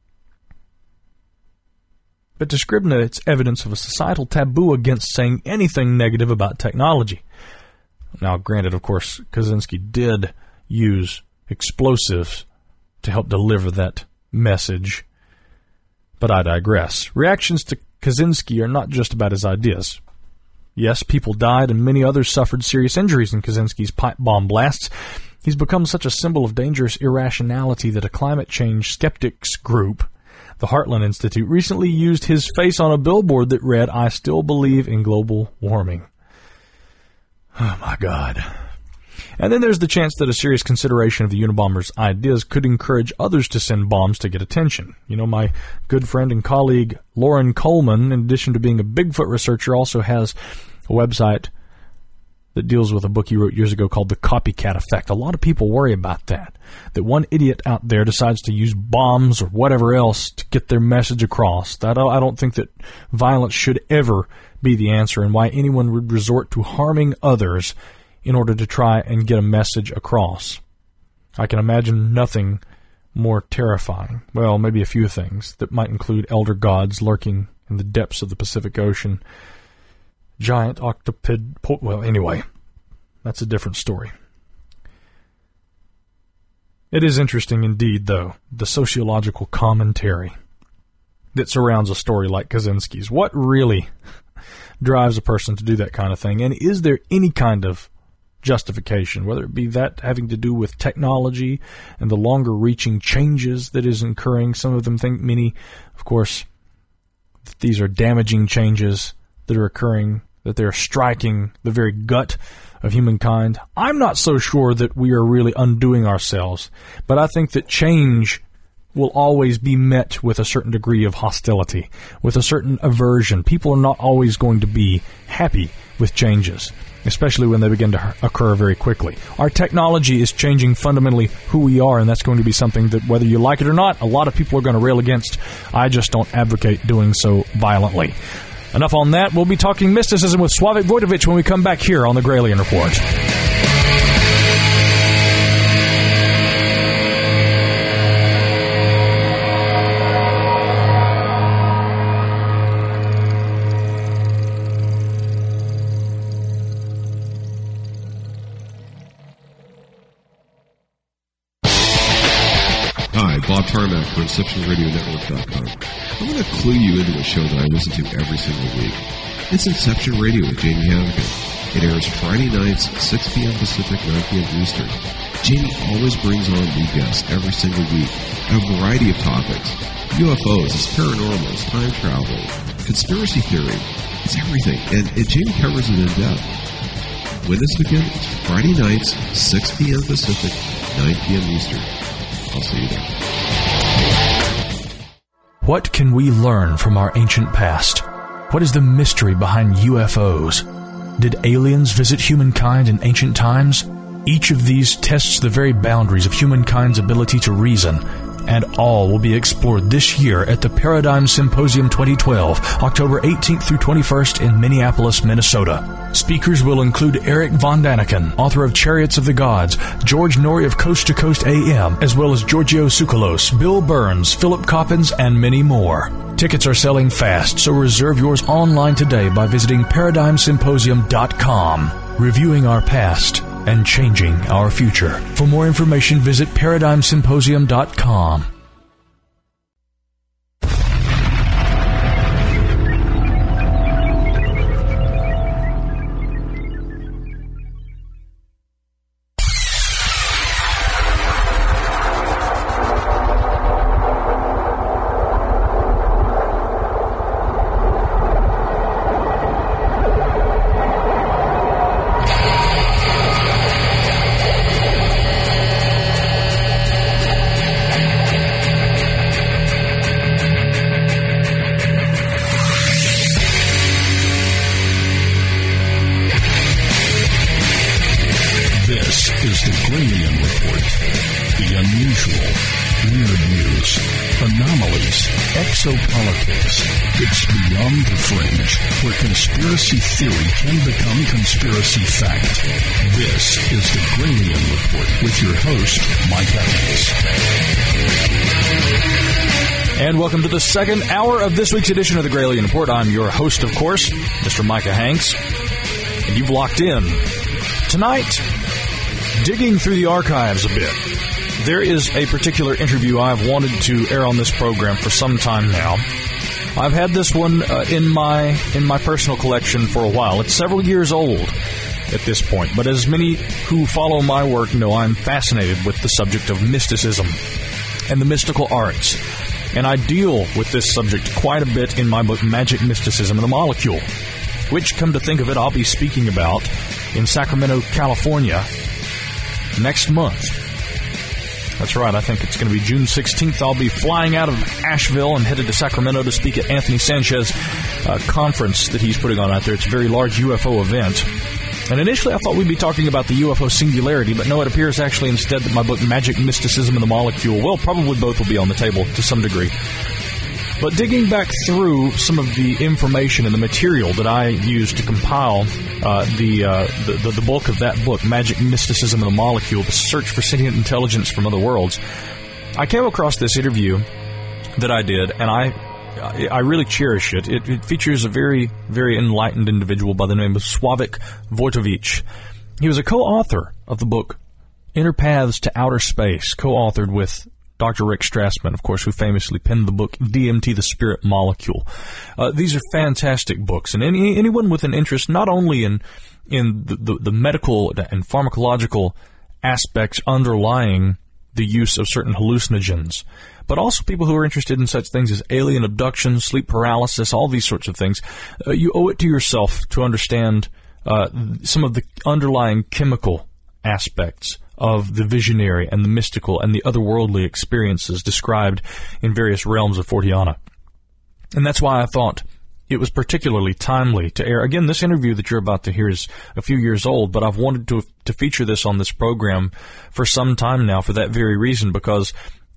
But to Scribner, it's evidence of a societal taboo against saying anything negative about technology. Now, granted, of course, Kaczynski did use explosives to help deliver that message, but I digress. Reactions to Kaczynski are not just about his ideas. Yes, people died and many others suffered serious injuries in Kaczynski's pipe bomb blasts. He's become such a symbol of dangerous irrationality that a climate change skeptics group, the Heartland Institute, recently used his face on a billboard that read, I still believe in global warming. Oh my God. And then there's the chance that a serious consideration of the Unabomber's ideas could encourage others to send bombs to get attention. You know, my good friend and colleague Lauren Coleman, in addition to being a Bigfoot researcher, also has a website that deals with a book he wrote years ago called The Copycat Effect. A lot of people worry about that, that one idiot out there decides to use bombs or whatever else to get their message across. That I don't think that violence should ever be the answer, and why anyone would resort to harming others in order to try and get a message across. I can imagine nothing more terrifying. Well, maybe a few things that might include elder gods lurking in the depths of the Pacific Ocean, giant octopid... Po- well, anyway, that's a different story. It is interesting indeed, though, the sociological commentary that surrounds a story like Kaczynski's. What really drives a person to do that kind of thing? And is there any kind of justification, whether it be that having to do with technology and the longer-reaching changes that is occurring? Some of them think, many, of course, that these are damaging changes that are occurring, that they're striking the very gut of humankind. I'm not so sure that we are really undoing ourselves, but I think that change will always be met with a certain degree of hostility, with a certain aversion. People are not always going to be happy with changes, especially when they begin to occur very quickly. Our technology is changing fundamentally who we are, and that's going to be something that, whether you like it or not, a lot of people are going to rail against. I just don't advocate doing so violently. Enough on that. We'll be talking mysticism with Slavik Vojtovich when we come back here on the Gralien Report. Bob Tarmac for Inception Radio Network dot com. I want to clue you into a show that I listen to every single week. It's Inception Radio with Jamie Hannigan. It airs Friday nights, six p.m. Pacific, nine p.m. Eastern. Jamie always brings on new guests every single week on a variety of topics. U F Os, it's paranormal, it's time travel, conspiracy theory, it's everything. And, and Jamie covers it in depth. When this begins, it's Friday nights, six p.m. Pacific, nine p.m. Eastern. I'll see you there. What can we learn from our ancient past? What is the mystery behind U F Os? Did aliens visit humankind in ancient times? Each of these tests the very boundaries of humankind's ability to reason, and all will be explored this year at the Paradigm Symposium twenty twelve, October eighteenth through twenty-first in Minneapolis, Minnesota. Speakers will include Eric Von Daniken, author of Chariots of the Gods, George Norrie of Coast to Coast A M, as well as Giorgio Tsoukalos, Bill Burns, Philip Coppens, and many more. Tickets are selling fast, so reserve yours online today by visiting Paradigm Symposium dot com. Reviewing our past and changing our future. For more information, visit Paradigm Symposium dot com. Exopolitics. It's beyond the fringe, where conspiracy theory can become conspiracy fact. This is the Gralien Report with your host, Micah Hanks. And welcome to the second hour of this week's edition of the Gralien Report. I'm your host, of course, Mister Micah Hanks. And you've locked in. Tonight, digging through the archives a bit. There is a particular interview I've wanted to air on this program for some time now. I've had this one uh, in my in my personal collection for a while. It's several years old at this point, but as many who follow my work know, I'm fascinated with the subject of mysticism and the mystical arts. And I deal with this subject quite a bit in my book, Magic, Mysticism, and the Molecule, which, come to think of it, I'll be speaking about in Sacramento, California next month. That's right, I think it's going to be June sixteenth. I'll be flying out of Asheville and headed to Sacramento to speak at Anthony Sanchez's uh, conference that he's putting on out there. It's a very large U F O event. And initially I thought we'd be talking about the U F O singularity, but no, it appears actually instead that my book, Magic, Mysticism, and the Molecule, well, probably both will be on the table to some degree. But digging back through some of the information and the material that I used to compile uh, the, uh, the, the the bulk of that book, Magic, Mysticism, and the Molecule, the search for sentient intelligence from other worlds, I came across this interview that I did, and I I really cherish it. It, it features a very, very enlightened individual by the name of Slavik Vojtovich. He was a co-author of the book Inner Paths to Outer Space, co-authored with Doctor Rick Strassman, of course, who famously penned the book D M T, the Spirit Molecule. Uh, these are fantastic books, and any anyone with an interest not only in in the, the, the medical and pharmacological aspects underlying the use of certain hallucinogens, but also people who are interested in such things as alien abduction, sleep paralysis, all these sorts of things, uh, you owe it to yourself to understand uh, some of the underlying chemical aspects of the visionary and the mystical and the otherworldly experiences described in various realms of Forteana. And that's why I thought it was particularly timely to air. Again, this interview that you're about to hear is a few years old, but I've wanted to to feature this on this program for some time now for that very reason, because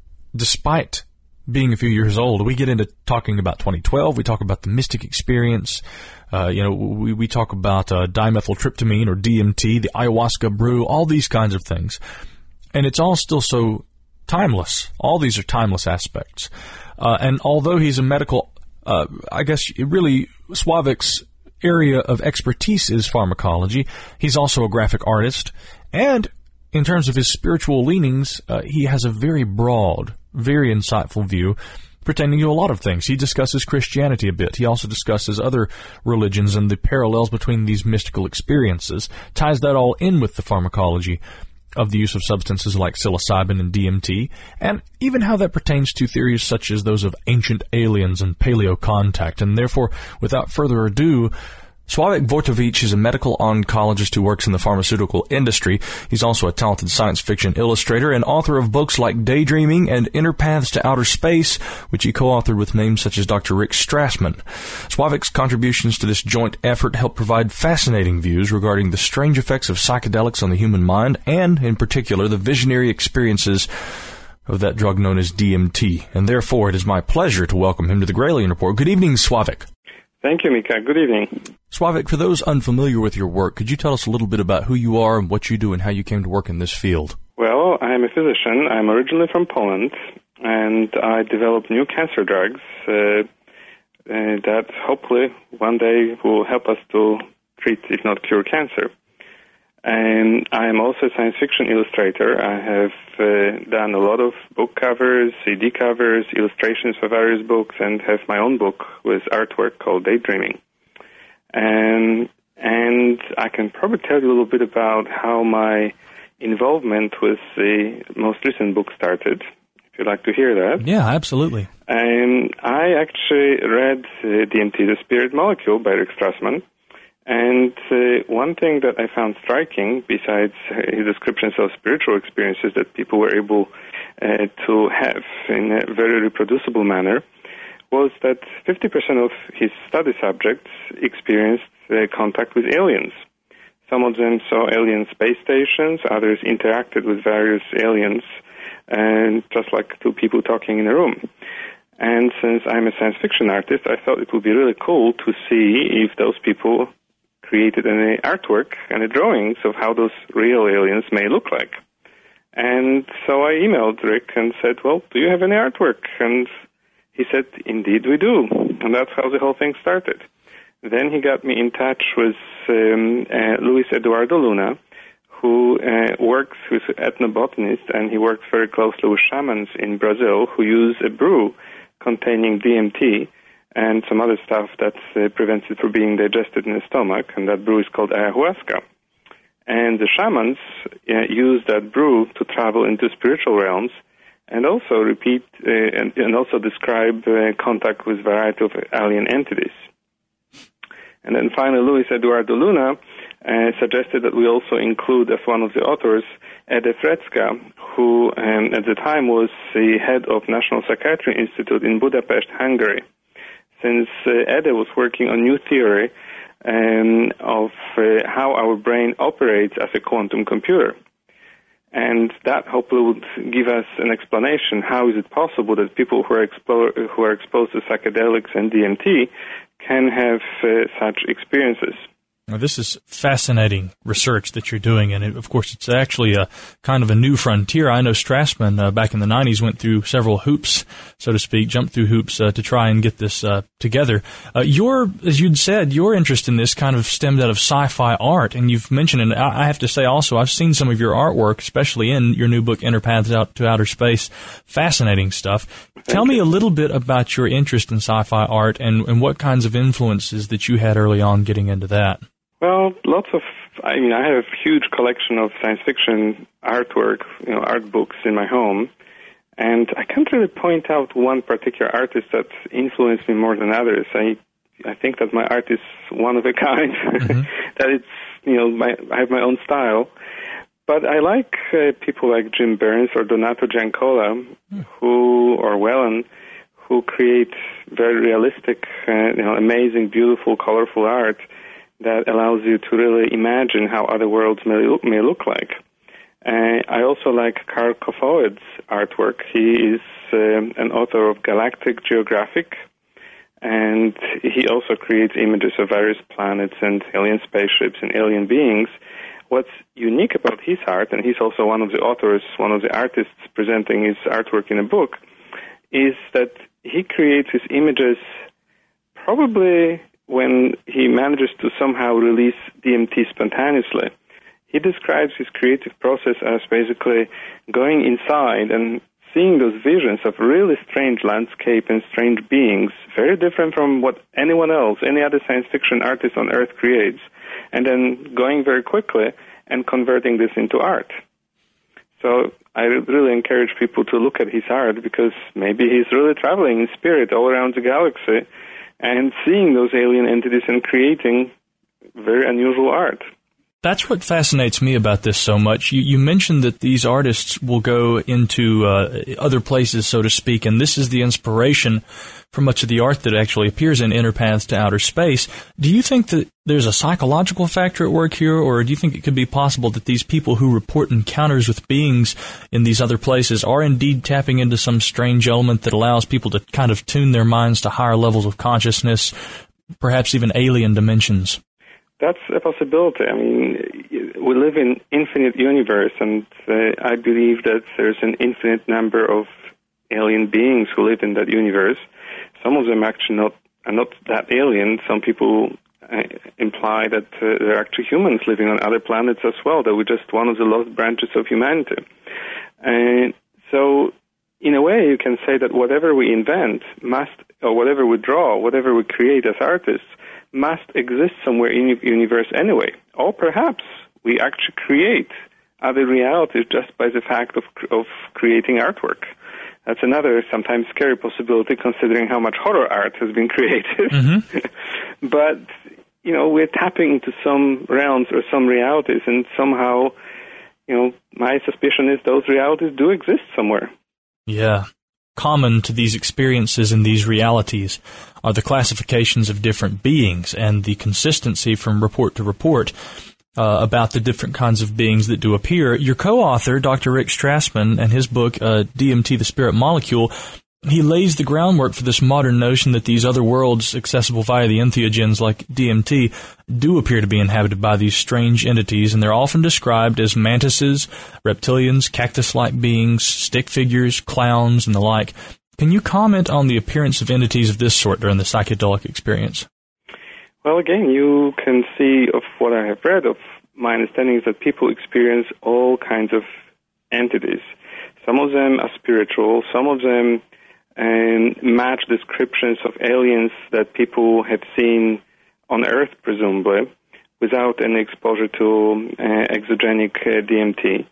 despite being a few years old, we get into talking about twenty twelve, we talk about the mystic experience, uh, you know, we, we talk about uh, dimethyltryptamine or D M T, the ayahuasca brew, all these kinds of things. And it's all still so timeless. All these are timeless aspects. Uh, and although he's a medical Uh, I guess really Słavik's area of expertise is pharmacology, he's also a graphic artist, and in terms of his spiritual leanings, uh, he has a very broad, very insightful view pertaining to a lot of things. He discusses Christianity a bit. He also discusses other religions and the parallels between these mystical experiences, ties that all in with the pharmacology of the use of substances like psilocybin and D M T, and even how that pertains to theories such as those of ancient aliens and paleo contact. And therefore, without further ado, Sławek Wojtowicz is a medical oncologist who works in the pharmaceutical industry. He's also a talented science fiction illustrator and author of books like Daydreaming and Inner Paths to Outer Space, which he co-authored with names such as Doctor Rick Strassman. Sławek's contributions to this joint effort help provide fascinating views regarding the strange effects of psychedelics on the human mind and, in particular, the visionary experiences of that drug known as D M T. And therefore, it is my pleasure to welcome him to the Gralien Report. Good evening, Sławek. Thank you, Mika. Good evening. Sławek, for those unfamiliar with your work, could you tell us a little bit about who you are and what you do and how you came to work in this field? Well, I'm a physician. I'm originally from Poland, and I develop new cancer drugs uh, uh, that hopefully one day will help us to treat, if not cure, cancer. And I am also a science fiction illustrator. I have uh, done a lot of book covers, C D covers, illustrations for various books, and have my own book with artwork called Daydreaming. And, and I can probably tell you a little bit about how my involvement with the most recent book started, if you'd like to hear that. Yeah, absolutely. And I actually read uh, D M T, the Spirit Molecule by Rick Strassman. And uh, one thing that I found striking, besides his descriptions of spiritual experiences that people were able uh, to have in a very reproducible manner, was that fifty percent of his study subjects experienced uh, contact with aliens. Some of them saw alien space stations, others interacted with various aliens, and just like two people talking in a room. And since I'm a science fiction artist, I thought it would be really cool to see if those people created any artwork and drawings of how those real aliens may look like. And so I emailed Rick and said, well, do you have any artwork? And he said, indeed we do. And that's how the whole thing started. Then he got me in touch with um, uh, Luis Eduardo Luna, who uh, works with ethnobotanists, and he works very closely with shamans in Brazil who use a brew containing D M T and some other stuff that uh, prevents it from being digested in the stomach, and that brew is called ayahuasca. And the shamans uh, use that brew to travel into spiritual realms and also repeat uh, and, and also describe uh, contact with a variety of alien entities. And then finally, Luis Eduardo Luna uh, suggested that we also include as one of the authors Ede Frecka, who um, at the time was the head of National Psychiatry Institute in Budapest, Hungary. Since uh, Ede was working on new theory um, of uh, how our brain operates as a quantum computer. And that hopefully would give us an explanation how is it possible that people who are, explore, who are exposed to psychedelics and D M T can have uh, such experiences. Now, this is fascinating research that you're doing, and it, of course, it's actually a kind of a new frontier. I know Strassman uh, back in the nineties went through several hoops, so to speak, jumped through hoops uh, to try and get this uh, together. Uh, your, as you'd said, your interest in this kind of stemmed out of sci-fi art, and you've mentioned, and I have to say also, I've seen some of your artwork, especially in your new book, Inner Paths Out to Outer Space. Fascinating stuff. Thank Tell you. me a little bit about your interest in sci-fi art and, and what kinds of influences that you had early on getting into that. Well, lots of, I mean, I have a huge collection of science fiction artwork, you know, art books in my home, and I can't really point out one particular artist that influenced me more than others. I I think that my art is one of a kind, mm-hmm. that it's, you know, my, I have my own style. But I like uh, people like Jim Burns or Donato Giancola, mm. who, or Wellen, who create very realistic, uh, you know, amazing, beautiful, colorful art that allows you to really imagine how other worlds may look, may look like. Uh, I also like Karl Kofoed's artwork. He is um, an author of Galactic Geographic, and he also creates images of various planets and alien spaceships and alien beings. What's unique about his art, and he's also one of the authors, one of the artists presenting his artwork in a book, is that he creates his images probably when he manages to somehow release D M T spontaneously. He describes his creative process as basically going inside and seeing those visions of really strange landscape and strange beings, very different from what anyone else, any other science fiction artist on Earth creates, and then going very quickly and converting this into art. So I really encourage people to look at his art because maybe he's really traveling in spirit all around the galaxy and seeing those alien entities and creating very unusual art. That's what fascinates me about this so much. You, you mentioned that these artists will go into uh, other places, so to speak, and this is the inspiration for much of the art that actually appears in Inner Paths to Outer Space. Do you think that there's a psychological factor at work here, or do you think it could be possible that these people who report encounters with beings in these other places are indeed tapping into some strange element that allows people to kind of tune their minds to higher levels of consciousness, perhaps even alien dimensions? That's a possibility. I mean, we live in infinite universe, and uh, I believe that there's an infinite number of alien beings who live in that universe. Some of them actually not are not that alien. Some people uh, imply that uh, there are actually humans living on other planets as well, that we're just one of the lost branches of humanity. And so, in a way, you can say that whatever we invent must, or whatever we draw, whatever we create as artists, must exist somewhere in the universe anyway. Or perhaps we actually create other realities just by the fact of of creating artwork. That's another sometimes scary possibility considering how much horror art has been created. Mm-hmm. But, you know, we're tapping into some realms or some realities, and somehow, you know, my suspicion is those realities do exist somewhere. Yeah. Common to these experiences and these realities are the classifications of different beings and the consistency from report to report uh, about the different kinds of beings that do appear. Your co-author, Doctor Rick Strassman, and his book, uh, D M T, the Spirit Molecule, he lays the groundwork for this modern notion that these other worlds accessible via the entheogens like D M T do appear to be inhabited by these strange entities, and they're often described as mantises, reptilians, cactus-like beings, stick figures, clowns, and the like. Can you comment on the appearance of entities of this sort during the psychedelic experience? Well, again, you can see of what I have read, of my understanding is that people experience all kinds of entities. Some of them are spiritual, some of them and match descriptions of aliens that people have seen on Earth, presumably, without any exposure to uh, exogenic uh, D M T.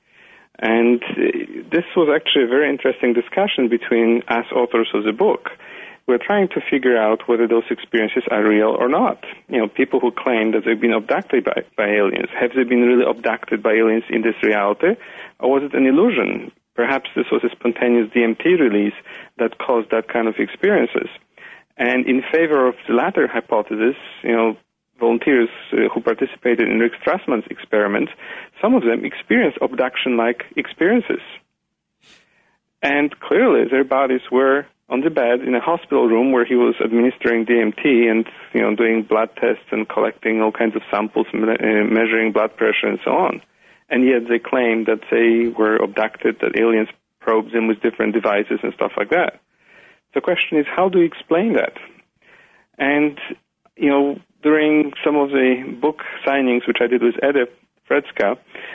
And uh, this was actually a very interesting discussion between us authors of the book. We're trying to figure out whether those experiences are real or not. You know, people who claim that they've been abducted by, by aliens, have they been really abducted by aliens in this reality, or was it an illusion? Perhaps this was a spontaneous D M T release that caused that kind of experiences. And in favor of the latter hypothesis, you know, volunteers uh, who participated in Rick Strassman's experiments, some of them experienced abduction-like experiences. And clearly their bodies were on the bed in a hospital room where he was administering D M T and, you know, doing blood tests and collecting all kinds of samples, me- uh, measuring blood pressure and so on. And yet they claim that they were abducted, that aliens probed them with different devices and stuff like that. The question is, how do you explain that? And, you know, during some of the book signings, which I did with Ede Fredska,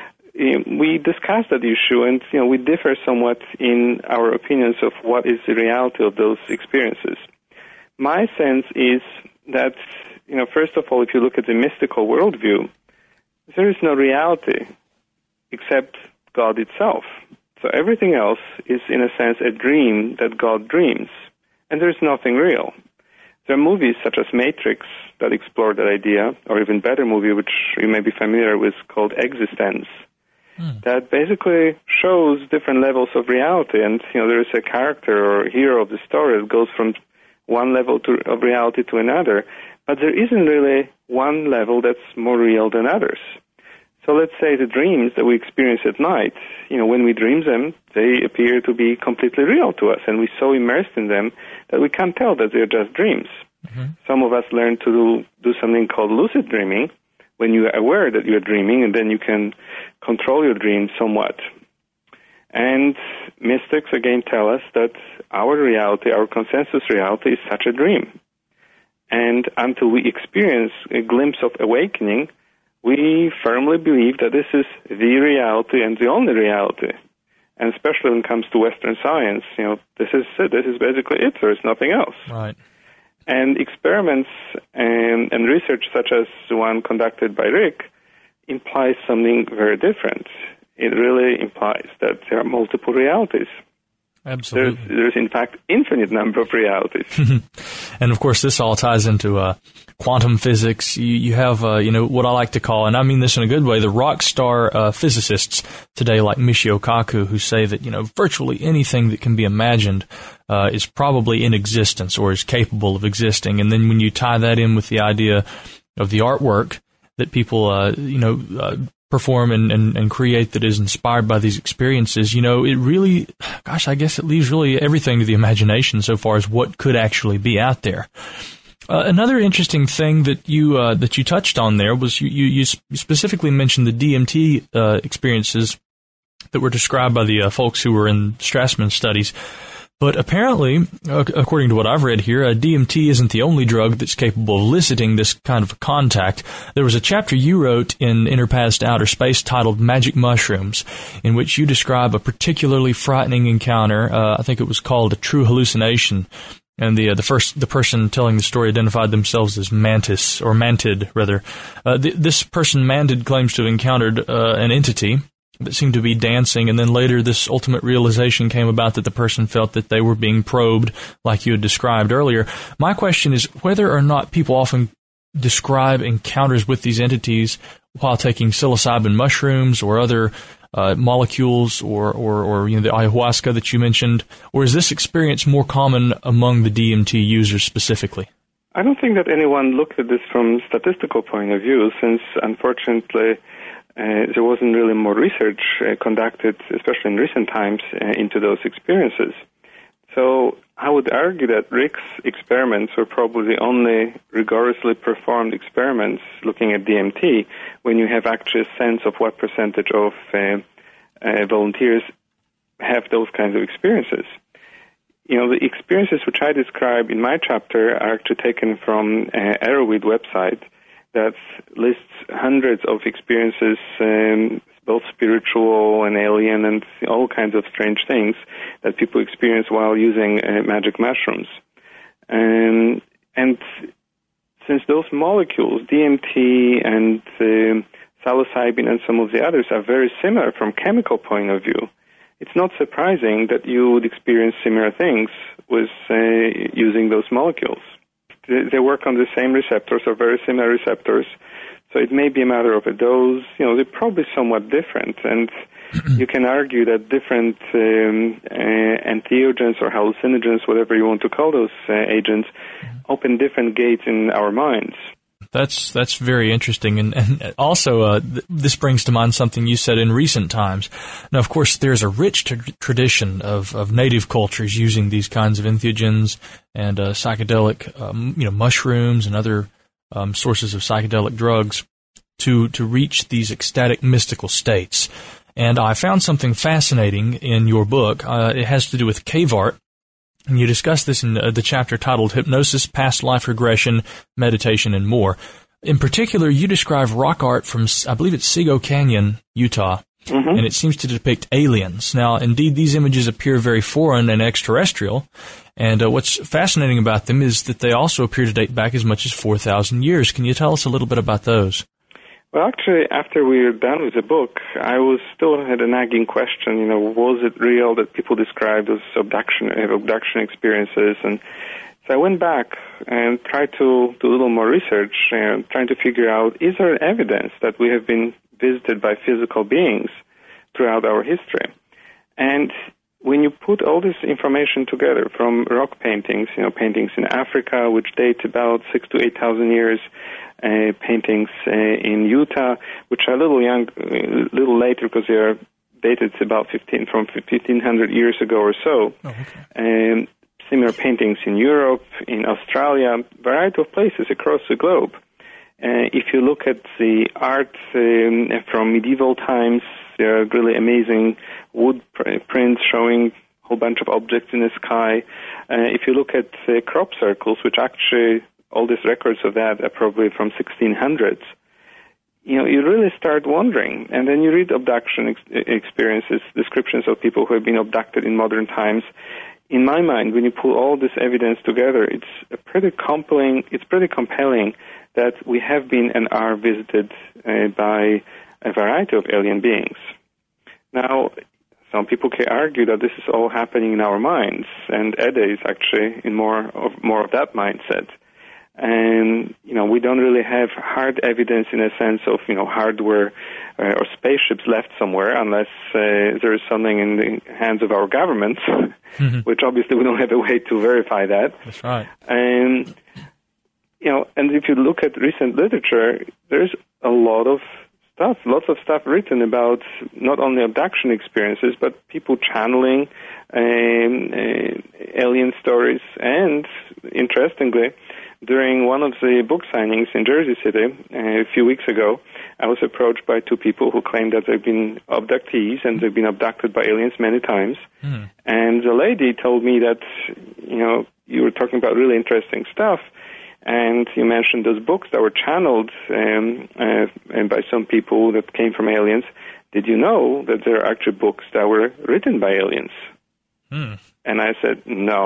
we discussed that issue, and, you know, we differ somewhat in our opinions of what is the reality of those experiences. My sense is that, you know, first of all, if you look at the mystical worldview, there is no reality except God itself. So everything else is, in a sense, a dream that God dreams, and there is nothing real. There are movies such as Matrix that explore that idea, or even better movie, which you may be familiar with, called Existence, hmm. that basically shows different levels of reality. And, you know, there is a character or hero of the story that goes from one level to, of reality to another, but there isn't really one level that's more real than others. So let's say the dreams that we experience at night, you know, when we dream them, they appear to be completely real to us, and we're so immersed in them that we can't tell that they're just dreams. Mm-hmm. Some of us learn to do, do something called lucid dreaming, when you're aware that you're dreaming, and then you can control your dreams somewhat. And mystics, again, tell us that our reality, our consensus reality, is such a dream. And until we experience a glimpse of awakening, we firmly believe that this is the reality and the only reality. And especially when it comes to Western science, you know, this is it. This is basically it. There is nothing else. Right. And experiments and, and research such as the one conducted by Rick implies something very different. It really implies that there are multiple realities. Absolutely. There's, there's, in fact, infinite number of realities. And, of course, this all ties into uh, quantum physics. You, you have, uh, you know, what I like to call, and I mean this in a good way, the rock star uh, physicists today like Michio Kaku, who say that, you know, virtually anything that can be imagined uh, is probably in existence or is capable of existing. And then when you tie that in with the idea of the artwork that people, uh, you know, uh, perform and, and, and create that is inspired by these experiences, you know, it really, gosh, I guess it leaves really everything to the imagination so far as what could actually be out there. Uh, another interesting thing that you uh, that you touched on there was you, you, you specifically mentioned the D M T uh, experiences that were described by the uh, folks who were in Strassman studies. But apparently, uh, according to what I've read here, uh, D M T isn't the only drug that's capable of eliciting this kind of contact. There was a chapter you wrote in Inner Paths to Outer Space titled Magic Mushrooms, in which you describe a particularly frightening encounter. Uh, I think it was called a true hallucination. And the uh, the first the person telling the story identified themselves as Mantis, or Mantid, rather. Uh, th- this person, Mantid, claims to have encountered uh, an entity that seemed to be dancing, and then later this ultimate realization came about that the person felt that they were being probed, like you had described earlier. My question is whether or not people often describe encounters with these entities while taking psilocybin mushrooms or other uh, molecules, or, or, or you know, the ayahuasca that you mentioned, or is this experience more common among the D M T users specifically? I don't think that anyone looked at this from a statistical point of view, since unfortunately Uh, there wasn't really more research uh, conducted, especially in recent times, uh, into those experiences. So I would argue that Rick's experiments were probably the only rigorously performed experiments looking at D M T when you have actually a sense of what percentage of uh, uh, volunteers have those kinds of experiences. You know, the experiences which I describe in my chapter are actually taken from uh, Arrowweed website, that lists hundreds of experiences, um, both spiritual and alien and all kinds of strange things that people experience while using uh, magic mushrooms. Um, and since those molecules, D M T and uh, psilocybin and some of the others, are very similar from chemical point of view, it's not surprising that you would experience similar things with uh, using those molecules. They work on the same receptors or very similar receptors, so it may be a matter of a dose. You know, they're probably somewhat different, and you can argue that different um, uh, entheogens or hallucinogens, whatever you want to call those uh, agents, open different gates in our minds. That's that's very interesting, and, and also uh, th- this brings to mind something you said in recent times. Now, of course, there's a rich t- tradition of, of native cultures using these kinds of entheogens and uh, psychedelic, um, you know, mushrooms and other um, sources of psychedelic drugs to to reach these ecstatic mystical states. And I found something fascinating in your book. Uh, it has to do with cave art. And you discuss this in the chapter titled Hypnosis, Past Life Regression, Meditation, and More. In particular, you describe rock art from, I believe it's Sego Canyon, Utah, mm-hmm. and it seems to depict aliens. Now, indeed, these images appear very foreign and extraterrestrial, and uh, what's fascinating about them is that they also appear to date back as much as four thousand years. Can you tell us a little bit about those? Well, actually, after we were done with the book, I was still had a nagging question, you know, was it real that people described as abduction, have abduction experiences? And so I went back and tried to do a little more research, and trying to figure out, is there evidence that we have been visited by physical beings throughout our history? And when you put all this information together from rock paintings, you know, paintings in Africa, which date about six to eight thousand years, Uh, paintings uh, in Utah, which are a little young, a little later because they are dated about fifteen from fifteen hundred years ago or so. Oh, okay. Um, similar paintings in Europe, in Australia, variety of places across the globe. Uh, if you look at the art um, from medieval times, there are really amazing wood pr- prints showing a whole bunch of objects in the sky. Uh, if you look at uh, crop circles, which actually all these records of that are probably from sixteen hundreds, you know, you really start wondering. And then you read abduction ex- experiences, descriptions of people who have been abducted in modern times. In my mind, when you pull all this evidence together, it's a pretty compelling, it's pretty compelling that we have been and are visited uh, by a variety of alien beings. Now, some people can argue that this is all happening in our minds, and Ede is actually in more of more of that mindset. And, you know, we don't really have hard evidence in a sense of, you know, hardware uh, or spaceships left somewhere unless uh, there is something in the hands of our governments, mm-hmm. which obviously we don't have a way to verify that. That's right. And, you know, and if you look at recent literature, there's a lot of stuff, lots of stuff written about not only abduction experiences, but people channeling um, uh, alien stories. And, interestingly, during one of the book signings in Jersey City uh, a few weeks ago, I was approached by two people who claimed that they've been abductees and they've been abducted by aliens many times. Mm. And the lady told me that, you know, you were talking about really interesting stuff, and you mentioned those books that were channeled um, uh, and by some people that came from aliens. Did you know that there are actually books that were written by aliens? Mm. And I said, no.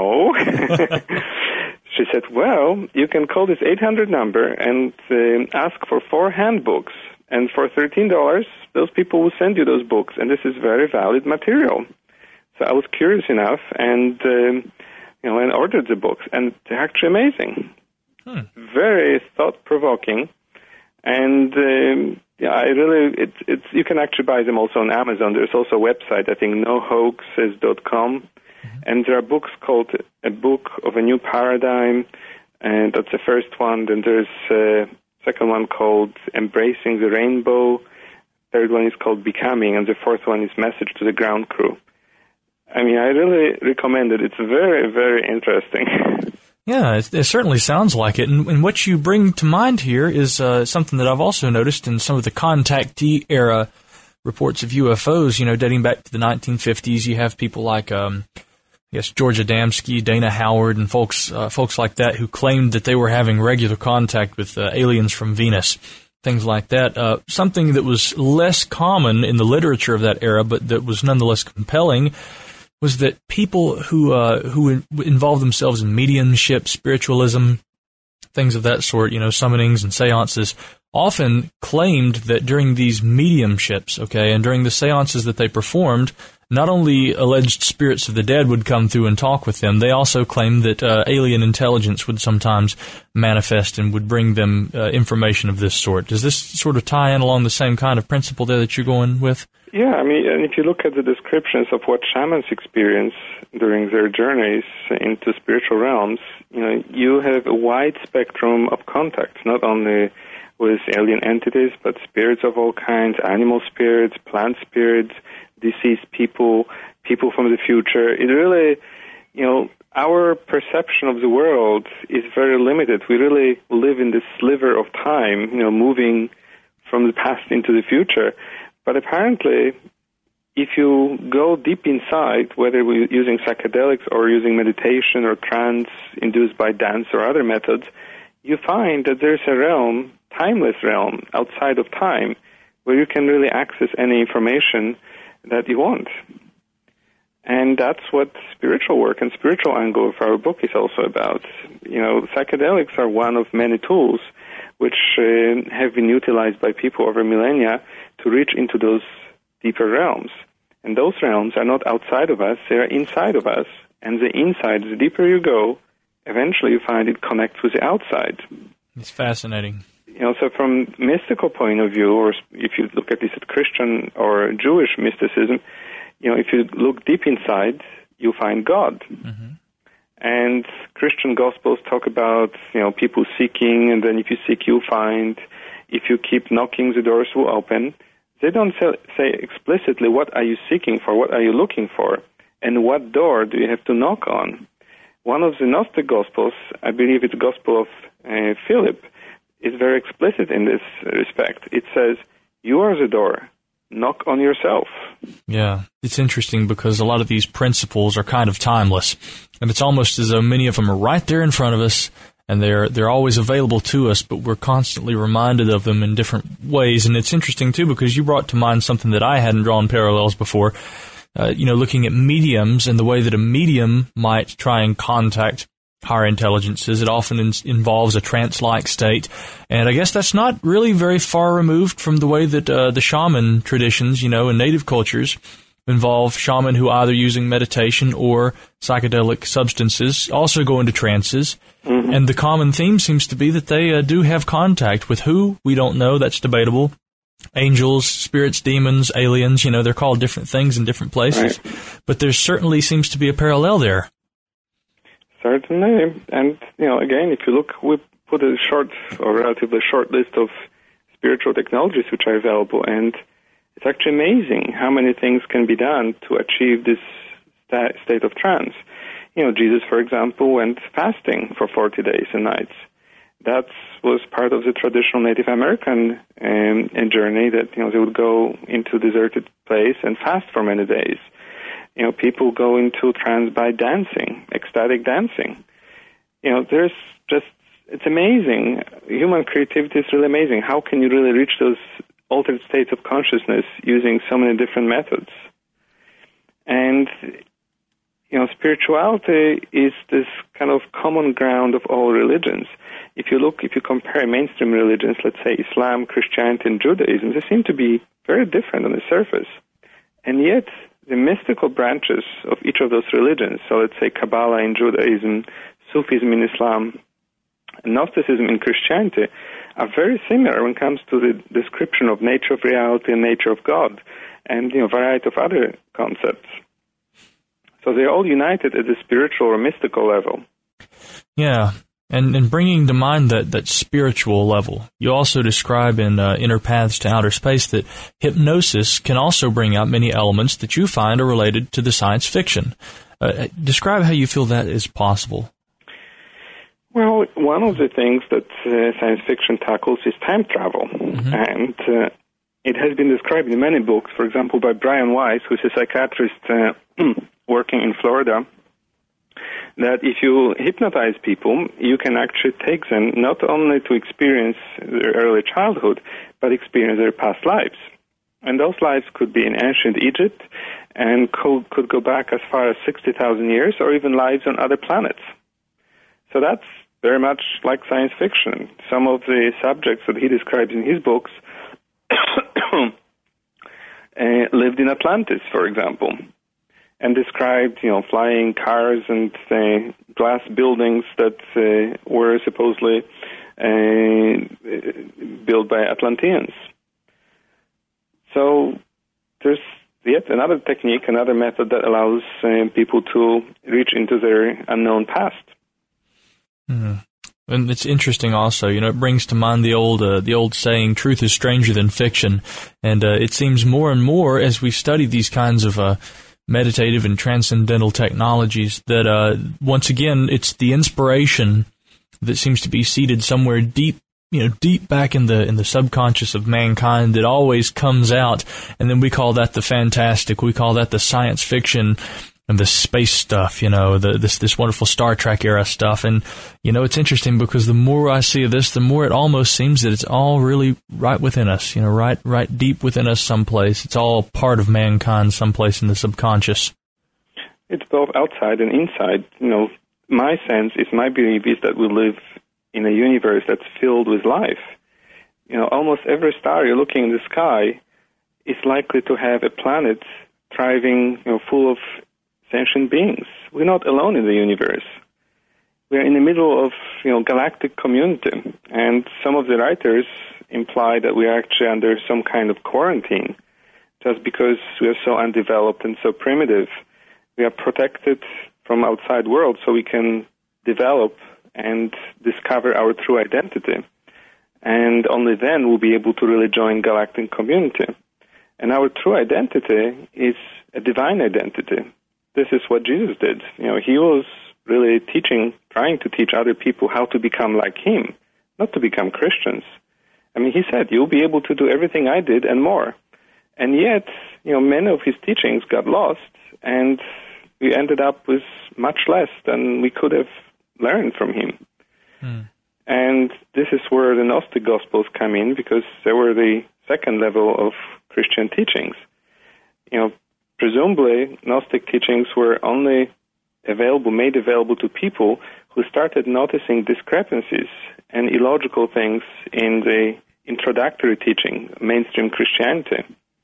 She said, well, you can call this eight hundred number and uh, ask for four handbooks. And for thirteen dollars, those people will send you those books. And this is very valid material. So I was curious enough and, um, you know, and ordered the books. And they're actually amazing. Hmm. Very thought-provoking. And, um, yeah, I really, it, it's, you can actually buy them also on Amazon. There's also a website, I think, no hoaxes dot com. And there are books called A Book of a New Paradigm, and that's the first one. Then there's a second one called Embracing the Rainbow. Third one is called Becoming, and the fourth one is Message to the Ground Crew. I mean, I really recommend it. It's very, very interesting. Yeah, it, it certainly sounds like it. And, and what you bring to mind here is uh, something that I've also noticed in some of the contactee era reports of U F Os, you know, dating back to the nineteen fifties. You have people like... Um, Yes, George Adamski, Dana Howard, and folks uh, folks like that who claimed that they were having regular contact with uh, aliens from Venus, things like that. Uh, something that was less common in the literature of that era, but that was nonetheless compelling, was that people who uh, who in- involved themselves in mediumship, spiritualism, things of that sort, you know, summonings and seances, often claimed that during these mediumships, okay, and during the seances that they performed, not only alleged spirits of the dead would come through and talk with them, they also claimed that uh, alien intelligence would sometimes manifest and would bring them uh, information of this sort. Does this sort of tie in along the same kind of principle there that you're going with? Yeah, I mean, and if you look at the descriptions of what shamans experience during their journeys into spiritual realms, you know, you have a wide spectrum of contact, not only with alien entities, but spirits of all kinds, animal spirits, plant spirits, deceased people, people from the future. It really, you know, our perception of the world is very limited. We really live in this sliver of time, you know, moving from the past into the future. But apparently, if you go deep inside, whether we're using psychedelics or using meditation or trance induced by dance or other methods, you find that there's a realm, timeless realm, outside of time, where you can really access any information that you want. And that's what spiritual work and spiritual angle of our book is also about. You know, psychedelics are one of many tools which uh, have been utilized by people over millennia to reach into those deeper realms. And those realms are not outside of us, they are inside of us. And the inside, the deeper you go, eventually you find it connects with the outside. It's fascinating. You know, so from mystical point of view, or if you look at this at Christian or Jewish mysticism, you know, if you look deep inside, you find God. Mm-hmm. And Christian Gospels talk about, you know, people seeking, and then if you seek, you find. If you keep knocking, the doors will open. They don't say, say explicitly, what are you seeking for, what are you looking for, and what door do you have to knock on. One of the Gnostic Gospels, I believe it's the Gospel of uh, Philip, is very explicit in this respect. It says, you are the door. Knock on yourself. Yeah, it's interesting because a lot of these principles are kind of timeless, and it's almost as though many of them are right there in front of us, and they're they're always available to us, but we're constantly reminded of them in different ways. And it's interesting, too, because you brought to mind something that I hadn't drawn parallels before, uh, you know, looking at mediums and the way that a medium might try and contact higher intelligences. It often in- involves a trance-like state, and I guess that's not really very far removed from the way that uh, the shaman traditions, you know, in native cultures involve shaman who either using meditation or psychedelic substances also go into trances, mm-hmm. and the common theme seems to be that they uh, do have contact with who, we don't know, that's debatable. Angels, spirits, demons, aliens, you know, they're called different things in different places, right. But there certainly seems to be a parallel there. Certainly. And, you know, again, if you look, we put a short or relatively short list of spiritual technologies which are available, and it's actually amazing how many things can be done to achieve this sta- state of trance. You know, Jesus, for example, went fasting for forty days and nights. That was part of the traditional Native American um, journey that, you know, they would go into a deserted place and fast for many days. You know, people go into trance by dancing, ecstatic dancing. You know, there's just, it's amazing. Human creativity is really amazing. How can you really reach those altered states of consciousness using so many different methods? And, you know, spirituality is this kind of common ground of all religions. If you look, if you compare mainstream religions, let's say Islam, Christianity, and Judaism, they seem to be very different on the surface. And yet, the mystical branches of each of those religions, so let's say Kabbalah in Judaism, Sufism in Islam, and Gnosticism in Christianity, are very similar when it comes to the description of nature of reality and nature of God, and, you know, a variety of other concepts. So they're all united at the spiritual or mystical level. Yeah. And, and bringing to mind that, that spiritual level, you also describe in uh, Inner Paths to Outer Space that hypnosis can also bring out many elements that you find are related to the science fiction. Uh, describe how you feel that is possible. Well, one of the things that uh, science fiction tackles is time travel. Mm-hmm. And uh, it has been described in many books, for example, by Brian Weiss, who's a psychiatrist uh, working in Florida, that if you hypnotize people, you can actually take them not only to experience their early childhood, but experience their past lives. And those lives could be in ancient Egypt and could, could go back as far as sixty thousand years, or even lives on other planets. So that's very much like science fiction. Some of the subjects that he describes in his books uh, lived in Atlantis, for example. and described, you know, flying cars and uh, glass buildings that uh, were supposedly uh, built by Atlanteans. So there's yet another technique, another method that allows uh, people to reach into their unknown past. Mm-hmm. And it's interesting also, you know, it brings to mind the old uh, the old saying, truth is stranger than fiction. And uh, it seems more and more as we study these kinds of uh, meditative and transcendental technologies that, uh, once again, it's the inspiration that seems to be seated somewhere deep, you know, deep back in the in the subconscious of mankind that always comes out. And then we call that the fantastic. We call that the science fiction. And the space stuff, you know, the, this this wonderful Star Trek era stuff. And, you know, it's interesting because the more I see of this, the more it almost seems that it's all really right within us, you know, right right deep within us someplace. It's all part of mankind someplace in the subconscious. It's both outside and inside. You know, my sense is, my belief is that we live in a universe that's filled with life. You know, almost every star you're looking in the sky is likely to have a planet thriving, you know, full of sentient beings. We're not alone in the universe. We're in the middle of, you know, galactic community, and some of the writers imply that we are actually under some kind of quarantine just because we are so undeveloped and so primitive. We are protected from outside world so we can develop and discover our true identity. And only then we'll be able to really join galactic community. And our true identity is a divine identity. This is what Jesus did. You know, he was really teaching, trying to teach other people how to become like him, not to become Christians. I mean, he said, you'll be able to do everything I did and more. And yet, you know, many of his teachings got lost, and we ended up with much less than we could have learned from him. Hmm. And this is where the Gnostic Gospels come in, because they were the second level of Christian teachings. You know, presumably, Gnostic teachings were only available, made available to people who started noticing discrepancies and illogical things in the introductory teaching, mainstream Christianity.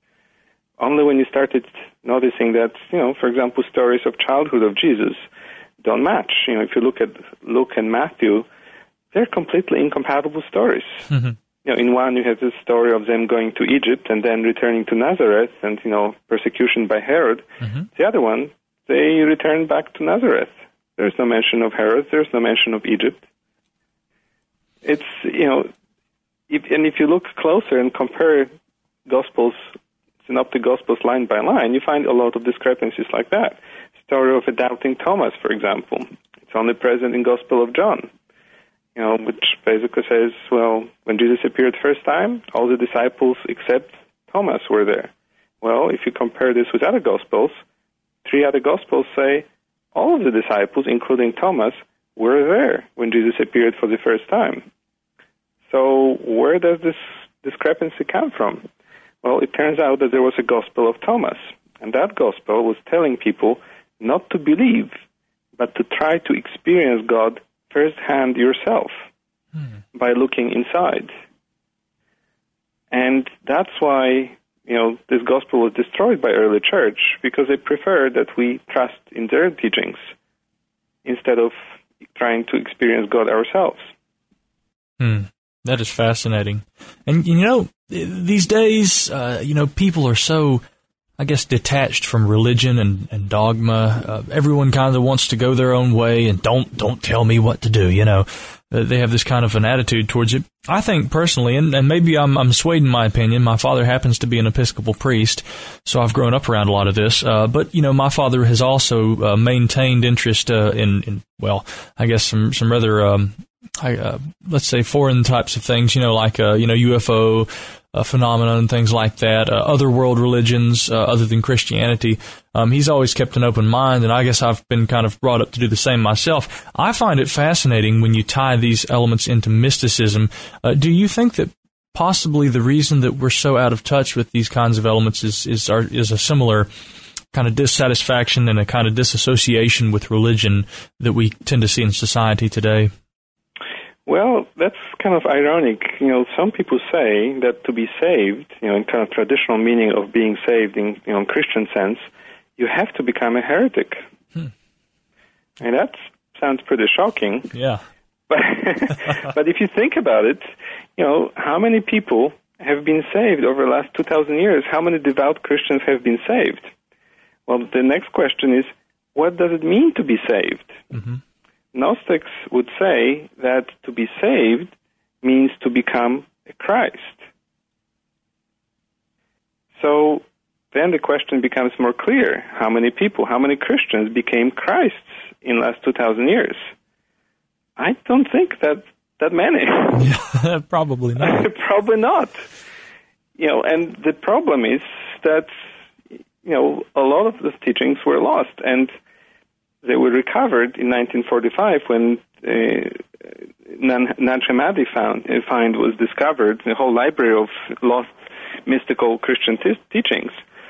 Only when you started noticing that, you know, for example, stories of childhood of Jesus don't match. You know, if you look at Luke and Matthew, they're completely incompatible stories. Mm-hmm. You know, in one, you have the story of them going to Egypt and then returning to Nazareth and, you know, persecution by Herod. Mm-hmm. The other one, they return back to Nazareth. There's no mention of Herod. There's no mention of Egypt. It's, you know, if, and if you look closer and compare Gospels, Synoptic Gospels line by line, you find a lot of discrepancies like that. Story of a doubting Thomas, for example. It's only present in Gospel of John. You know, which basically says, well, when Jesus appeared first time, all the disciples except Thomas were there. Well, if you compare this with other Gospels, three other Gospels say all of the disciples, including Thomas, were there when Jesus appeared for the first time. So where does this discrepancy come from? Well, it turns out that there was a Gospel of Thomas, and that Gospel was telling people not to believe, but to try to experience God firsthand yourself hmm. by looking inside. And that's why, you know, this gospel was destroyed by early church, because they prefer that we trust in their teachings instead of trying to experience God ourselves. Hmm. That is fascinating. And, you know, these days, uh, you know, people are so, I guess, detached from religion and, and dogma. Uh, everyone kind of wants to go their own way and don't don't tell me what to do, you know. Uh, they have this kind of an attitude towards it. I think personally, and, and maybe I'm, I'm swayed in my opinion, my father happens to be an Episcopal priest, so I've grown up around a lot of this. Uh, but, you know, my father has also uh, maintained interest uh, in, in, well, I guess some, some rather, um, I, uh, let's say, foreign types of things, you know, like, uh, you know, U F O, Uh, phenomena and things like that, uh, other world religions uh, other than Christianity. Um, he's always kept an open mind, and I guess I've been kind of brought up to do the same myself. I find it fascinating when you tie these elements into mysticism. Uh, do you think that possibly the reason that we're so out of touch with these kinds of elements is is, our, is a similar kind of dissatisfaction and a kind of disassociation with religion that we tend to see in society today? Well, that's kind of ironic. You know, some people say that to be saved, you know, in kind of traditional meaning of being saved in, you know, Christian sense, you have to become a heretic. Hmm. And that sounds pretty shocking. Yeah. But, but if you think about it, you know, how many people have been saved over the last two thousand years? How many devout Christians have been saved? Well, the next question is, what does it mean to be saved? Mm-hmm. Gnostics would say that to be saved means to become a Christ. So then the question becomes more clear. How many people, how many Christians became Christs in the last two thousand years? I don't think that that many. Yeah, probably not. Probably not. You know, and the problem is that, you know, a lot of those teachings were lost, and they were recovered in nineteen forty-five when uh, Nag Hammadi found, uh, find was discovered, the whole library of lost mystical Christian t- teachings.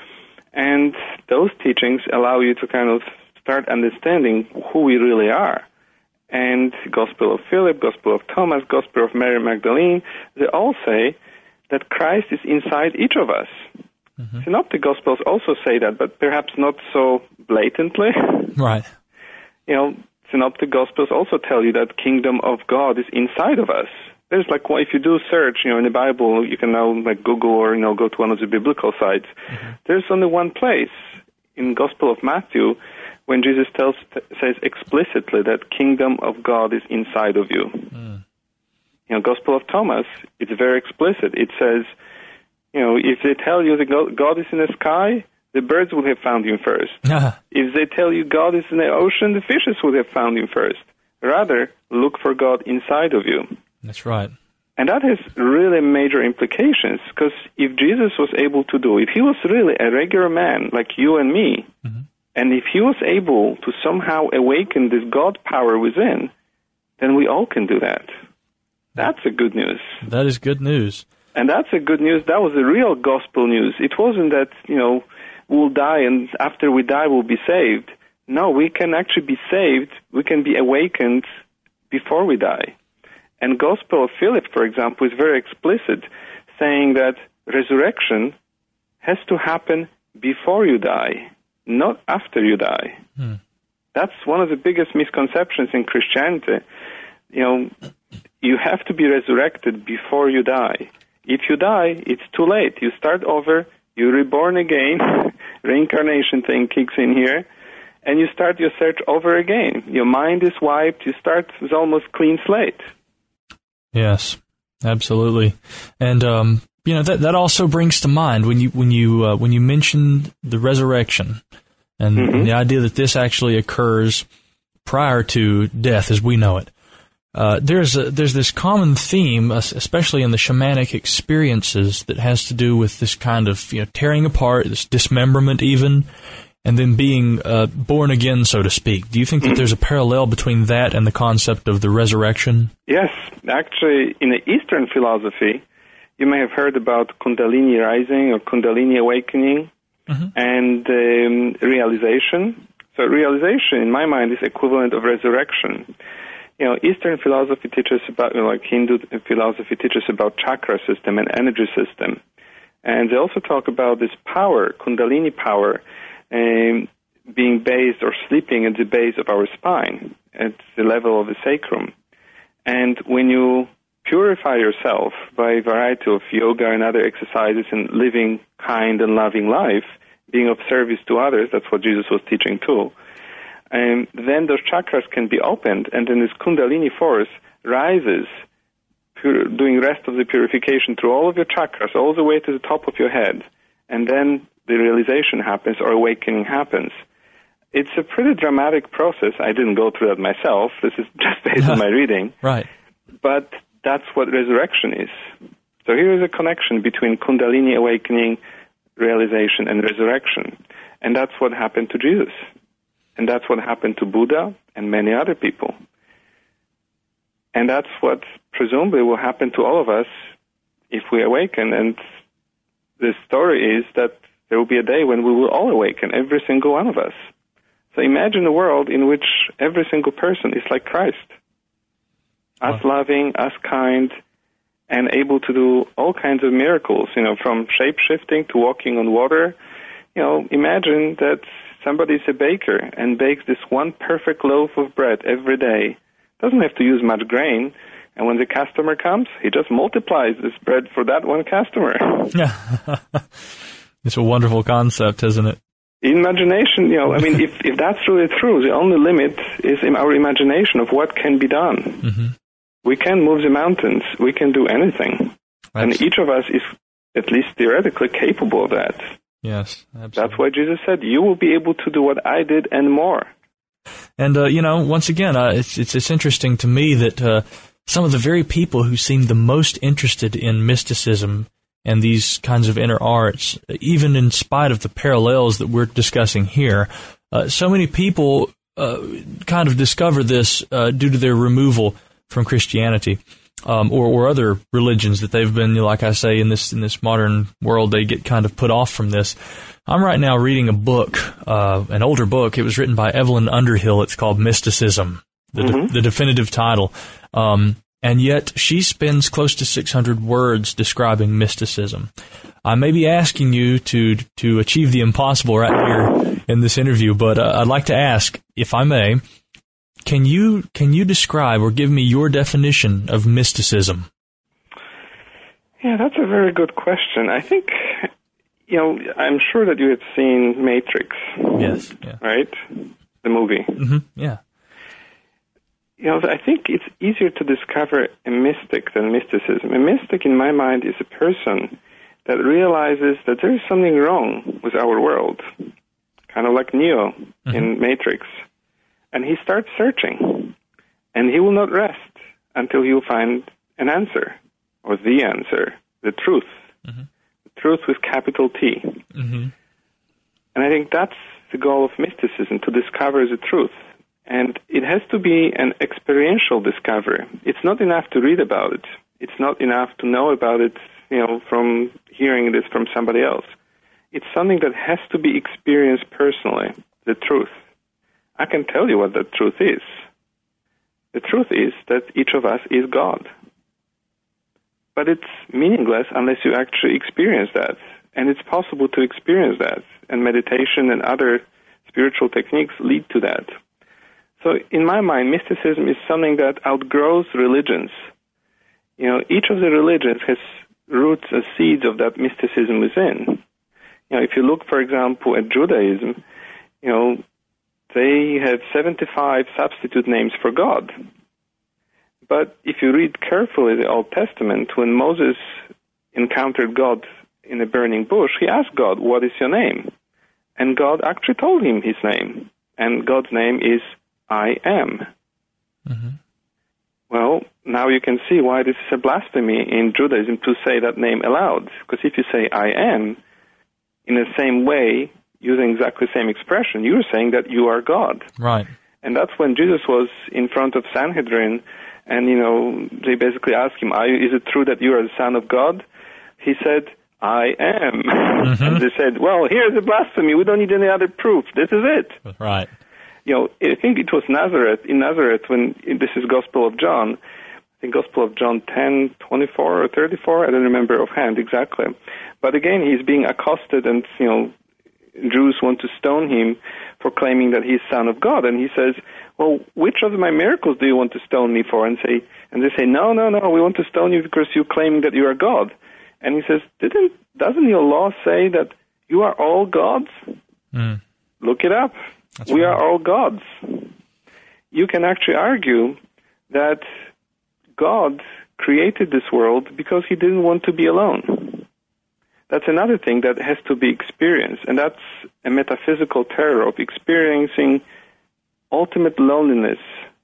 And those teachings allow you to kind of start understanding who we really are. And Gospel of Philip, Gospel of Thomas, Gospel of Mary Magdalene, they all say that Christ is inside each of us. Mm-hmm. Synoptic Gospels also say that, but perhaps not so blatantly. Right. You know, Synoptic Gospels also tell you that kingdom of God is inside of us. There's like, well, if you do search, you know, in the Bible, you can now like Google or, you know, go to one of the biblical sites. Mm-hmm. There's only one place in Gospel of Matthew when Jesus tells, says explicitly that kingdom of God is inside of you. Mm. You know, Gospel of Thomas, it's very explicit. It says, you know, if they tell you that God is in the sky, the birds will have found him first. If they tell you God is in the ocean, the fishes will have found him first. Rather, look for God inside of you. That's right. And that has really major implications, because if Jesus was able to do, if he was really a regular man like you and me, mm-hmm. and if he was able to somehow awaken this God power within, then we all can do that. That's a good news. That is good news. And that's a good news. That was the real gospel news. It wasn't that, you know, we'll die and after we die we'll be saved. No, we can actually be saved. We can be awakened before we die. And Gospel of Philip, for example, is very explicit, saying that resurrection has to happen before you die, not after you die. Hmm. That's one of the biggest misconceptions in Christianity. You know, you have to be resurrected before you die. If you die, it's too late. You start over, you're reborn again, reincarnation thing kicks in here, and you start your search over again. Your mind is wiped, you start with almost clean slate. Yes, absolutely. And um, you know, that that also brings to mind when you when you uh, when you mentioned the resurrection and, mm-hmm. and the idea that this actually occurs prior to death as we know it. Uh, there's a, there's this common theme, especially in the shamanic experiences, that has to do with this kind of, you know, tearing apart, this dismemberment even, and then being uh, born again, so to speak. Do you think that there's a parallel between that and the concept of the resurrection? Yes. Actually, in the Eastern philosophy, you may have heard about Kundalini rising or Kundalini awakening mm-hmm. and um, realization. So realization, in my mind, is equivalent of resurrection. You know, Eastern philosophy teaches about, you know, like Hindu philosophy teaches about chakra system and energy system. And they also talk about this power, Kundalini power, um, being based or sleeping at the base of our spine, at the level of the sacrum. And when you purify yourself by a variety of yoga and other exercises and living kind and loving life, being of service to others, that's what Jesus was teaching too, and then those chakras can be opened, and then this Kundalini force rises, pur- doing rest of the purification through all of your chakras, all the way to the top of your head, and then the realization happens or awakening happens. It's a pretty dramatic process. I didn't go through that myself. This is just based on my reading. Right. But that's what resurrection is. So here is a connection between Kundalini awakening, realization, and resurrection. And that's what happened to Jesus. And that's what happened to Buddha and many other people. And that's what presumably will happen to all of us if we awaken. And the story is that there will be a day when we will all awaken, every single one of us. So imagine a world in which every single person is like Christ. Us wow. loving, us kind, and able to do all kinds of miracles, you know, from shape-shifting to walking on water. You know, imagine that somebody's a baker and bakes this one perfect loaf of bread every day, doesn't have to use much grain, and when the customer comes, he just multiplies this bread for that one customer. Yeah. It's a wonderful concept, isn't it? Imagination, you know, I mean, if, if that's really true, the only limit is in our imagination of what can be done. Mm-hmm. We can move the mountains. We can do anything. That's... And each of us is at least theoretically capable of that. Yes, absolutely. That's why Jesus said, you will be able to do what I did and more. And, uh, you know, once again, uh, it's, it's it's interesting to me that uh, some of the very people who seem the most interested in mysticism and these kinds of inner arts, even in spite of the parallels that we're discussing here, uh, so many people uh, kind of discover this uh, due to their removal from Christianity um, or, or other religions that they've been, like I say, in this in this modern world, they get kind of put off from this. I'm right now reading a book, uh, an older book. It was written by Evelyn Underhill. It's called Mysticism, the, mm-hmm. de- the definitive title. Um, and yet she spends close to six hundred words describing mysticism. I may be asking you to to achieve the impossible right here in this interview, but uh, I'd like to ask, if I may, can you can you describe or give me your definition of mysticism? Yeah, that's a very good question. I think, you know, I'm sure that you have seen Matrix. Yes. Yeah. Right? The movie. Mm-hmm. Yeah. You know, I think it's easier to discover a mystic than mysticism. A mystic, in my mind, is a person that realizes that there is something wrong with our world, kind of like Neo mm-hmm. in Matrix. And he starts searching, and he will not rest until he will find an answer, or the answer, the truth. Mm-hmm. The truth with capital T. Mm-hmm. And I think that's the goal of mysticism, to discover the truth. And it has to be an experiential discovery. It's not enough to read about it. It's not enough to know about it, you know, from hearing this from somebody else. It's something that has to be experienced personally, the truth. I can tell you what the truth is. The truth is that each of us is God. But it's meaningless unless you actually experience that. And it's possible to experience that. And meditation and other spiritual techniques lead to that. So in my mind, mysticism is something that outgrows religions. You know, each of the religions has roots and seeds of that mysticism within. You know, if you look, for example, at Judaism, you know, they have seventy-five substitute names for God. But if you read carefully the Old Testament, when Moses encountered God in a burning bush, he asked God, what is your name? And God actually told him his name. And God's name is I am. Mm-hmm. Well, now you can see why this is a blasphemy in Judaism to say that name aloud. Because if you say I am, in the same way, using exactly the same expression, you're saying that you are God. Right. And that's when Jesus was in front of Sanhedrin, and, you know, they basically asked him, are you, is it true that you are the Son of God? He said, I am. Mm-hmm. And they said, well, here's the blasphemy. We don't need any other proof. This is it. Right. You know, I think it was Nazareth, in Nazareth, when this is Gospel of John, I think Gospel of John ten, twenty-four or thirty-four, I don't remember offhand exactly. But again, he's being accosted, and, you know, Jews want to stone him for claiming that he's Son of God. And he says, well, which of my miracles do you want to stone me for? And say, and they say, no, no, no, we want to stone you because you're claiming that you are God. And he says, Didn't, doesn't your law say that you are all gods? Mm. Look it up. That's we right. are all gods. You can actually argue that God created this world because he didn't want to be alone. That's another thing that has to be experienced, and that's a metaphysical terror of experiencing ultimate loneliness,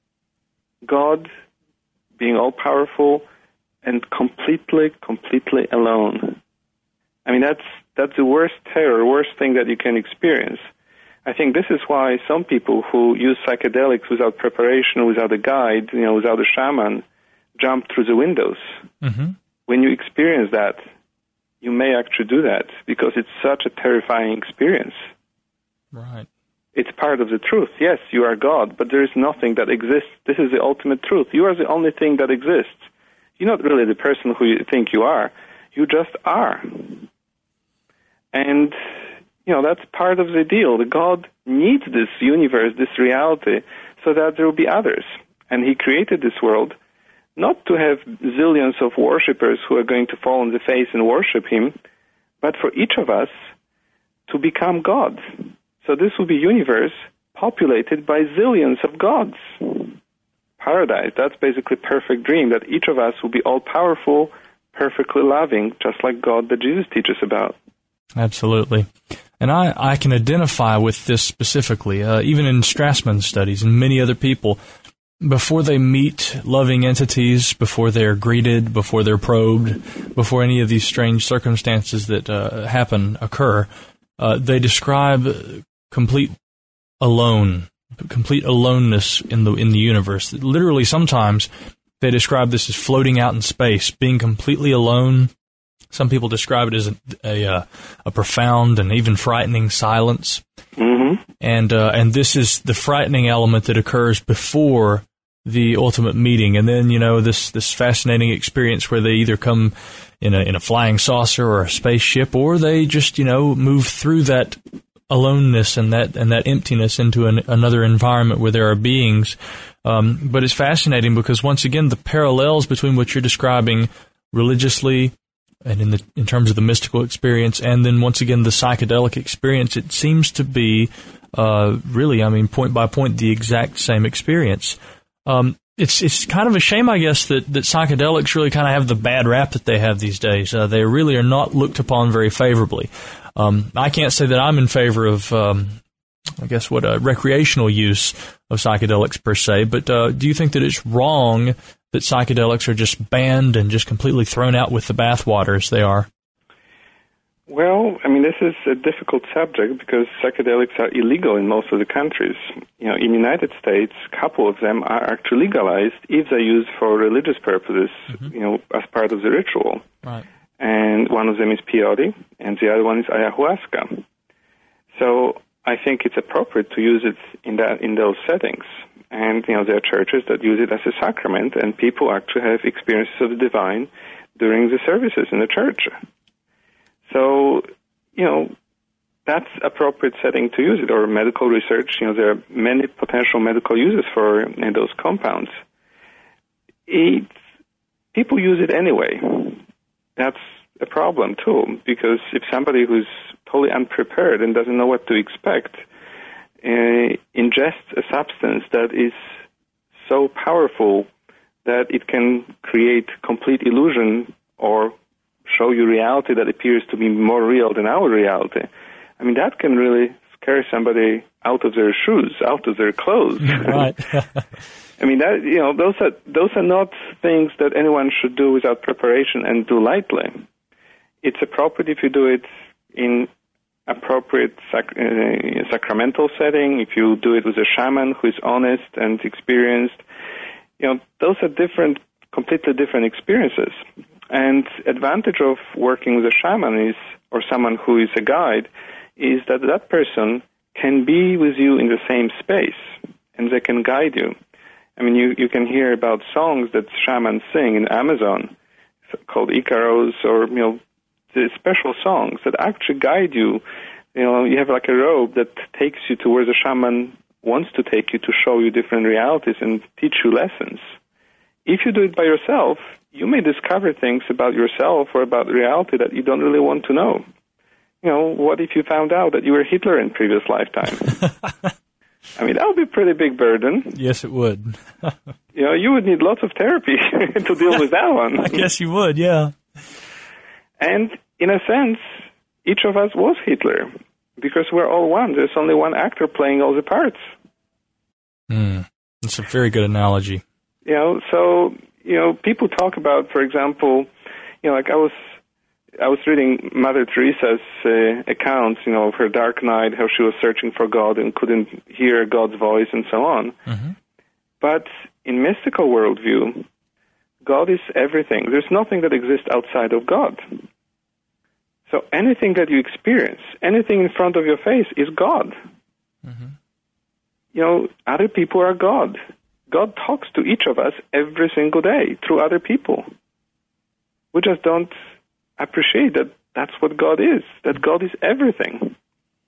God being all-powerful and completely, completely alone. I mean, that's that's the worst terror, worst thing that you can experience. I think this is why some people who use psychedelics without preparation, without a guide, you know, without a shaman, jump through the windows. Mm-hmm. When you experience that, you may actually do that because it's such a terrifying experience. Right. It's part of the truth. Yes, you are God, but there is nothing that exists. This is the ultimate truth. You are the only thing that exists. You're not really the person who you think you are. You just are. And you know, that's part of the deal. The God needs this universe, this reality, so that there will be others. And he created this world not to have zillions of worshippers who are going to fall on the face and worship him, but for each of us to become God. So this will be a universe populated by zillions of gods. Paradise, that's basically a perfect dream, that each of us will be all-powerful, perfectly loving, just like God that Jesus teaches about. Absolutely. And I, I can identify with this specifically, uh, even in Strassman's studies and many other people. Before they meet loving entities, before they're greeted, before they're probed, before any of these strange circumstances that uh, happen occur, uh, they describe complete alone, complete aloneness in the in the universe. Literally, sometimes they describe this as floating out in space, being completely alone. Some people describe it as a a, a profound and even frightening silence. Mm-hmm. And uh, and this is the frightening element that occurs before the ultimate meeting. And then, you know, this this fascinating experience where they either come in a in a flying saucer or a spaceship, or they just, you know, move through that aloneness and that and that emptiness into an, another environment where there are beings. Um, but it's fascinating because, once again, the parallels between what you're describing religiously and in the in terms of the mystical experience, and then once again the psychedelic experience, it seems to be uh, really, I mean, point by point, the exact same experience. Um, it's it's kind of a shame, I guess, that, that psychedelics really kind of have the bad rap that they have these days. Uh, they really are not looked upon very favorably. Um, I can't say that I'm in favor of, um, I guess, what a recreational use of psychedelics per se, but uh, do you think that it's wrong that psychedelics are just banned and just completely thrown out with the bathwater as they are? Well, I mean, this is a difficult subject because psychedelics are illegal in most of the countries. You know, in the United States, a couple of them are actually legalized if they're used for religious purposes, mm-hmm. you know, as part of the ritual. Right. And one of them is peyote, and the other one is ayahuasca. So I think it's appropriate to use it in that in those settings. And, you know, there are churches that use it as a sacrament, and people actually have experiences of the divine during the services in the church. So, you know, that's appropriate setting to use it, or medical research. You know, there are many potential medical uses for you know, those compounds. It's, people use it anyway. That's a problem, too, because if somebody who's totally unprepared and doesn't know what to expect uh, ingests a substance that is so powerful that it can create complete illusion or show you reality that appears to be more real than our reality, I mean, that can really scare somebody out of their shoes, out of their clothes. Right. I mean, that you know, those are those are not things that anyone should do without preparation and do lightly. It's appropriate if you do it in appropriate sac- uh, sacramental setting. If you do it with a shaman who is honest and experienced, you know, those are different, completely different experiences. And advantage of working with a shaman is, or someone who is a guide, is that that person can be with you in the same space, and they can guide you. I mean, you, you can hear about songs that shamans sing in Amazon called Icaros, or, you know, the special songs that actually guide you. You know, you have like a robe that takes you to where the shaman wants to take you to show you different realities and teach you lessons. If you do it by yourself, you may discover things about yourself or about reality that you don't really want to know. You know, what if you found out that you were Hitler in previous lifetime? I mean, that would be a pretty big burden. Yes, it would. You know, you would need lots of therapy to deal with that one. I guess you would, yeah. And in a sense, each of us was Hitler because we're all one. There's only one actor playing all the parts. Mm, that's a very good analogy. You know, so, you know, people talk about, for example, you know, like I was I was reading Mother Teresa's uh, accounts, you know, of her dark night, how she was searching for God and couldn't hear God's voice and so on. Mm-hmm. But in mystical worldview, God is everything. There's nothing that exists outside of God. So anything that you experience, anything in front of your face is God. Mm-hmm. You know, other people are God. God talks to each of us every single day through other people. We just don't appreciate that that's what God is, that God is everything.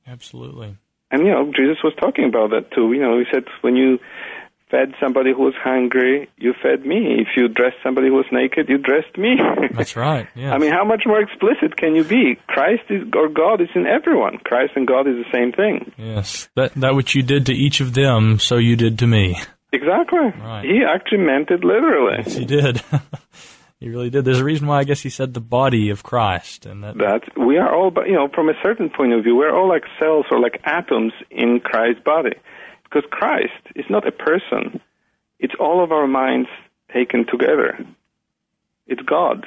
Absolutely. And, you know, Jesus was talking about that, too. You know, he said, when you fed somebody who was hungry, you fed me. If you dressed somebody who was naked, you dressed me. That's right, yeah. I mean, how much more explicit can you be? Christ is, or God is in everyone. Christ and God is the same thing. Yes, that that which you did to each of them, so you did to me. Exactly. Right. He actually meant it literally. Yes, he did. He really did. There's a reason why I guess he said the body of Christ. And that, that we are all, you know, from a certain point of view, we're all like cells or like atoms in Christ's body. Because Christ is not a person. It's all of our minds taken together. It's God.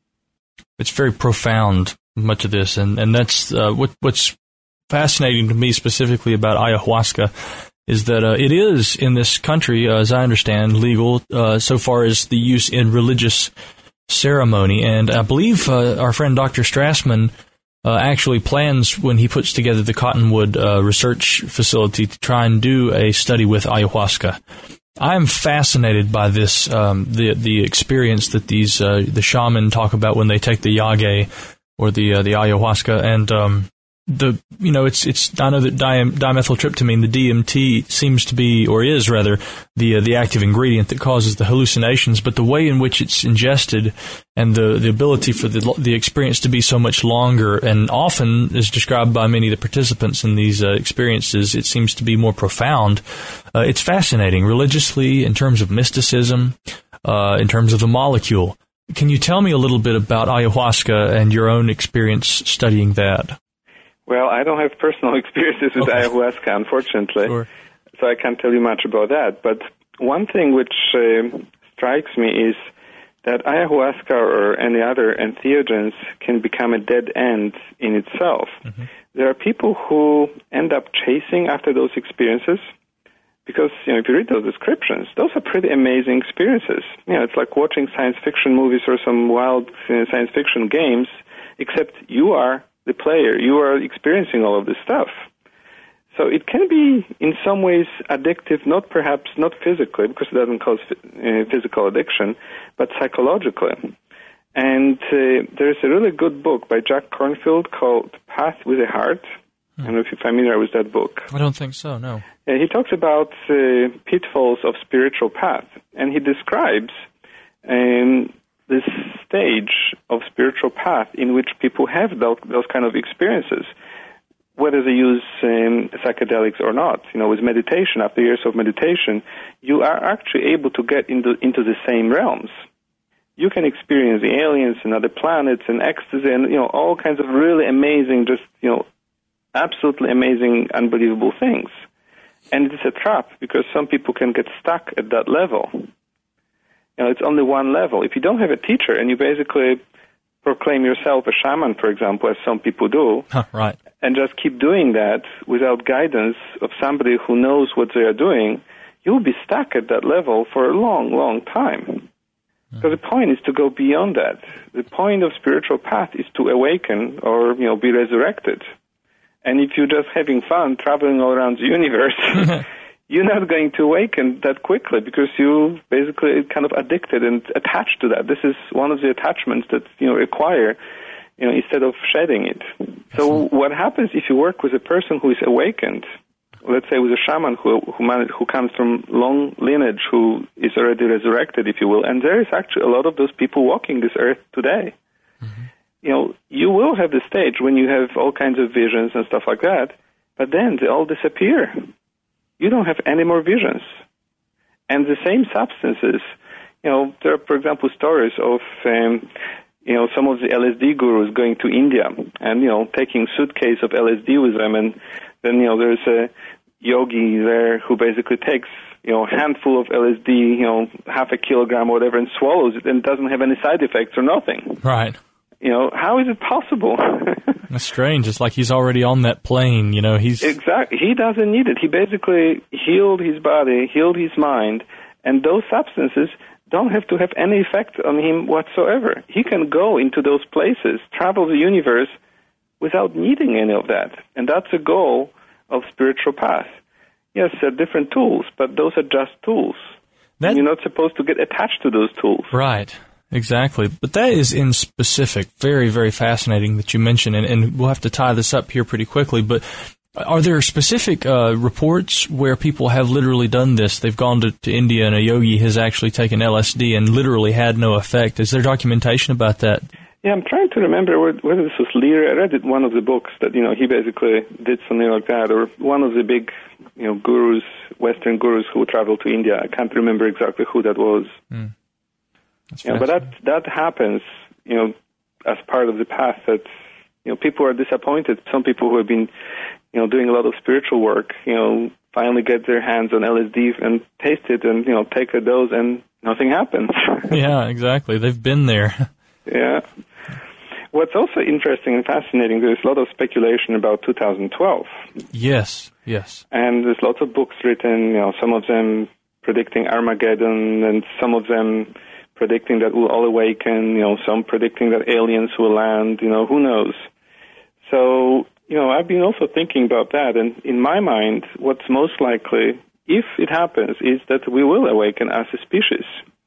It's very profound, much of this, and, and that's uh, what, what's fascinating to me specifically about ayahuasca is that uh, it is, in this country, uh, as I understand, legal uh, so far as the use in religious ceremony. And I believe uh, our friend Doctor Strassman Uh, actually plans, when he puts together the Cottonwood uh, Research Facility, to try and do a study with ayahuasca. I am fascinated by this, um, the the experience that these uh, the shaman talk about when they take the yage or the uh, the ayahuasca, and um, the you know it's it's I know that di- dimethyltryptamine, the D M T, seems to be, or is rather, the uh, the active ingredient that causes the hallucinations, but the way in which it's ingested and the the ability for the the experience to be so much longer, and often, as described by many of the participants in these uh, experiences, it seems to be more profound. Uh, it's fascinating, religiously, in terms of mysticism, uh, in terms of the molecule. Can you tell me a little bit about ayahuasca and your own experience studying that? Well, I don't have personal experiences with okay. ayahuasca, unfortunately, sure. so I can't tell you much about that. But one thing which uh, strikes me is that ayahuasca or any other entheogens can become a dead end in itself. Mm-hmm. There are people who end up chasing after those experiences because, you know, if you read those descriptions, those are pretty amazing experiences. You know, it's like watching science fiction movies or some wild uh, science fiction games, except you are the player. You are experiencing all of this stuff. So it can be, in some ways, addictive, not perhaps not physically, because it doesn't cause uh, physical addiction, but psychologically. And uh, there's a really good book by Jack Kornfield called Path with a Heart. Hmm. I don't know if you're familiar with that book. I don't think so, no. Uh, he talks about uh, pitfalls of spiritual path, and he describes um, this stage of spiritual path in which people have those, those kind of experiences, whether they use um, psychedelics or not. You know, with meditation, after years of meditation, you are actually able to get into into the same realms. You can experience the aliens and other planets and ecstasy and, you know, all kinds of really amazing, just, you know, absolutely amazing, unbelievable things. And it is a trap because some people can get stuck at that level. You know, it's only one level. If you don't have a teacher and you basically proclaim yourself a shaman, for example, as some people do, huh, right. and just keep doing that without guidance of somebody who knows what they are doing, you'll be stuck at that level for a long, long time. Because mm-hmm. the point is to go beyond that. The point of spiritual path is to awaken or, you know, be resurrected. And if you're just having fun traveling all around the universe, you're not going to awaken that quickly because you basically kind of addicted and attached to that. This is one of the attachments that, you know, require, you know, instead of shedding it. So what happens if you work with a person who is awakened, let's say with a shaman who who, managed, who comes from long lineage, who is already resurrected, if you will, and there is actually a lot of those people walking this earth today. Mm-hmm. You know, you will have the stage when you have all kinds of visions and stuff like that, but then they all disappear. You don't have any more visions. And the same substances, you know, there are, for example, stories of, um, you know, some of the L S D gurus going to India and, you know, taking suitcase of L S D with them. And then, you know, there's a yogi there who basically takes, you know, a handful of L S D, you know, half a kilogram or whatever, and swallows it and doesn't have any side effects or nothing. Right. You know, how is it possible? That's strange. It's like he's already on that plane, you know. He's Exactly. He doesn't need it. He basically healed his body, healed his mind, and those substances don't have to have any effect on him whatsoever. He can go into those places, travel the universe, without needing any of that. And that's the goal of spiritual path. Yes, there are different tools, but those are just tools. That, you're not supposed to get attached to those tools. Right. Exactly. But that is in specific, very, very fascinating that you mentioned, and, and we'll have to tie this up here pretty quickly. But Are there specific uh, reports where people have literally done this? They've gone to, to India and a yogi has actually taken L S D and literally had no effect. Is there documentation about that? Yeah, I'm trying to remember whether this was Leary. I read it in one of the books that, you know, he basically did something like that, or one of the big, you know, gurus, Western gurus who traveled to India. I can't remember exactly who that was. Mm. That's you know, but that that happens, you know, as part of the path that, you know, people are disappointed. Some people who have been, you know, doing a lot of spiritual work, you know, finally get their hands on L S D and taste it and, you know, take a dose and nothing happens. Yeah, exactly. They've been there. Yeah. What's also interesting and fascinating, there's a lot of speculation about two thousand twelve. Yes, yes. And there's lots of books written, you know, some of them predicting Armageddon and some of them predicting that we'll all awaken, you know, some predicting that aliens will land, you know, who knows. So, you know, I've been also thinking about that, and in my mind, what's most likely, if it happens, is that we will awaken as a species.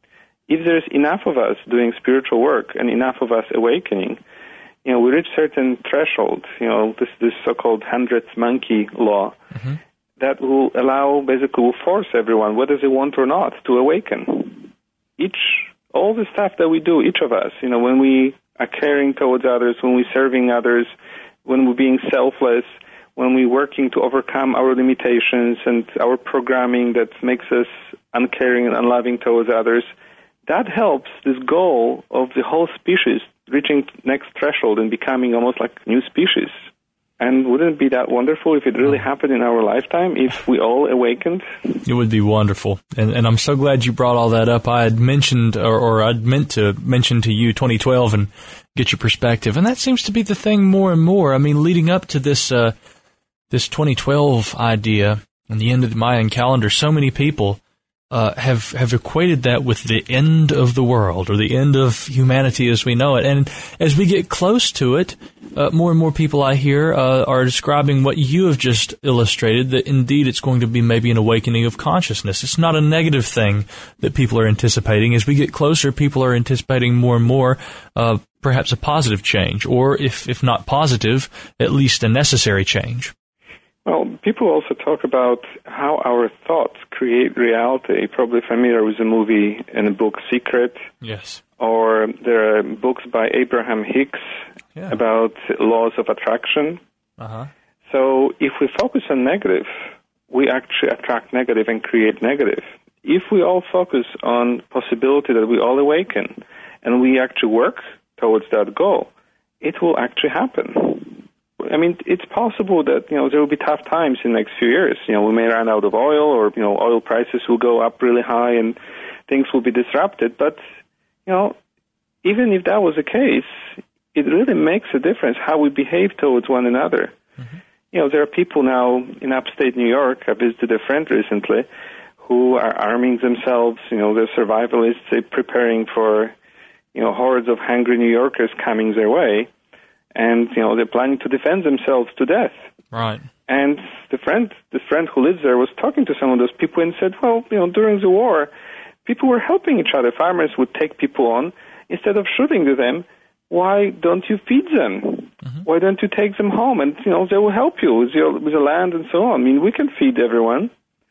If there's enough of us doing spiritual work and enough of us awakening, you know, we reach certain threshold, you know, this this so-called hundredth monkey law, mm-hmm. that will allow, basically will force everyone, whether they want or not, to awaken. Each, all the stuff that we do, each of us, you know, when we are caring towards others, when we're serving others, when we're being selfless, when we're working to overcome our limitations and our programming that makes us uncaring and unloving towards others, that helps this goal of the whole species reaching next threshold and becoming almost like new species. And wouldn't it be that wonderful if it really happened in our lifetime, if we all awakened? It would be wonderful. And, and I'm so glad you brought all that up. I had mentioned, or, or I'd meant to mention to you twenty twelve and get your perspective. And that seems to be the thing more and more. I mean, leading up to this, uh, this twenty twelve idea and the end of the Mayan calendar, so many people Uh, have have equated that with the end of the world or the end of humanity as we know it. And as we get close to it, uh, more and more people I hear uh, are describing what you have just illustrated, that indeed it's going to be maybe an awakening of consciousness. It's not a negative thing that people are anticipating. As we get closer, people are anticipating more and more uh, perhaps a positive change, or if, if not positive, at least a necessary change. Well, people also talk about how our thoughts create reality. Probably familiar with the movie and the book Secret. Yes. Or there are books by Abraham Hicks yeah. about laws of attraction. Uh-huh. So if we focus on negative, we actually attract negative and create negative. If we all focus on possibility that we all awaken and we actually work towards that goal, it will actually happen. I mean, it's possible that, you know, there will be tough times in the next few years. You know, we may run out of oil, or, you know, oil prices will go up really high and things will be disrupted. But, you know, even if that was the case, it really makes a difference how we behave towards one another. Mm-hmm. You know, there are people now in upstate New York, I visited a friend recently, who are arming themselves, you know, they're survivalists, they're preparing for, you know, hordes of hungry New Yorkers coming their way. And, you know, they're planning to defend themselves to death. Right. And the friend, the friend who lives there was talking to some of those people and said, well, you know, during the war, people were helping each other. Farmers would take people on. Instead of shooting to them, why don't you feed them? Mm-hmm. Why don't you take them home? And, you know, they will help you with, your, with the land and so on. I mean, we can feed everyone.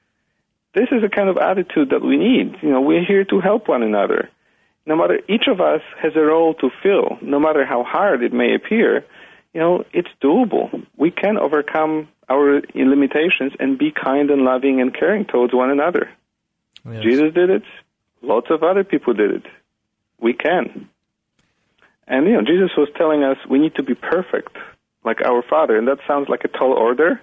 This is the kind of attitude that we need. You know, we're here to help one another. No matter, each of us has a role to fill, no matter how hard it may appear, you know, it's doable. We can overcome our limitations and be kind and loving and caring towards one another. Yes. Jesus did it. Lots of other people did it. We can. And, you know, Jesus was telling us we need to be perfect, like our Father, and that sounds like a tall order.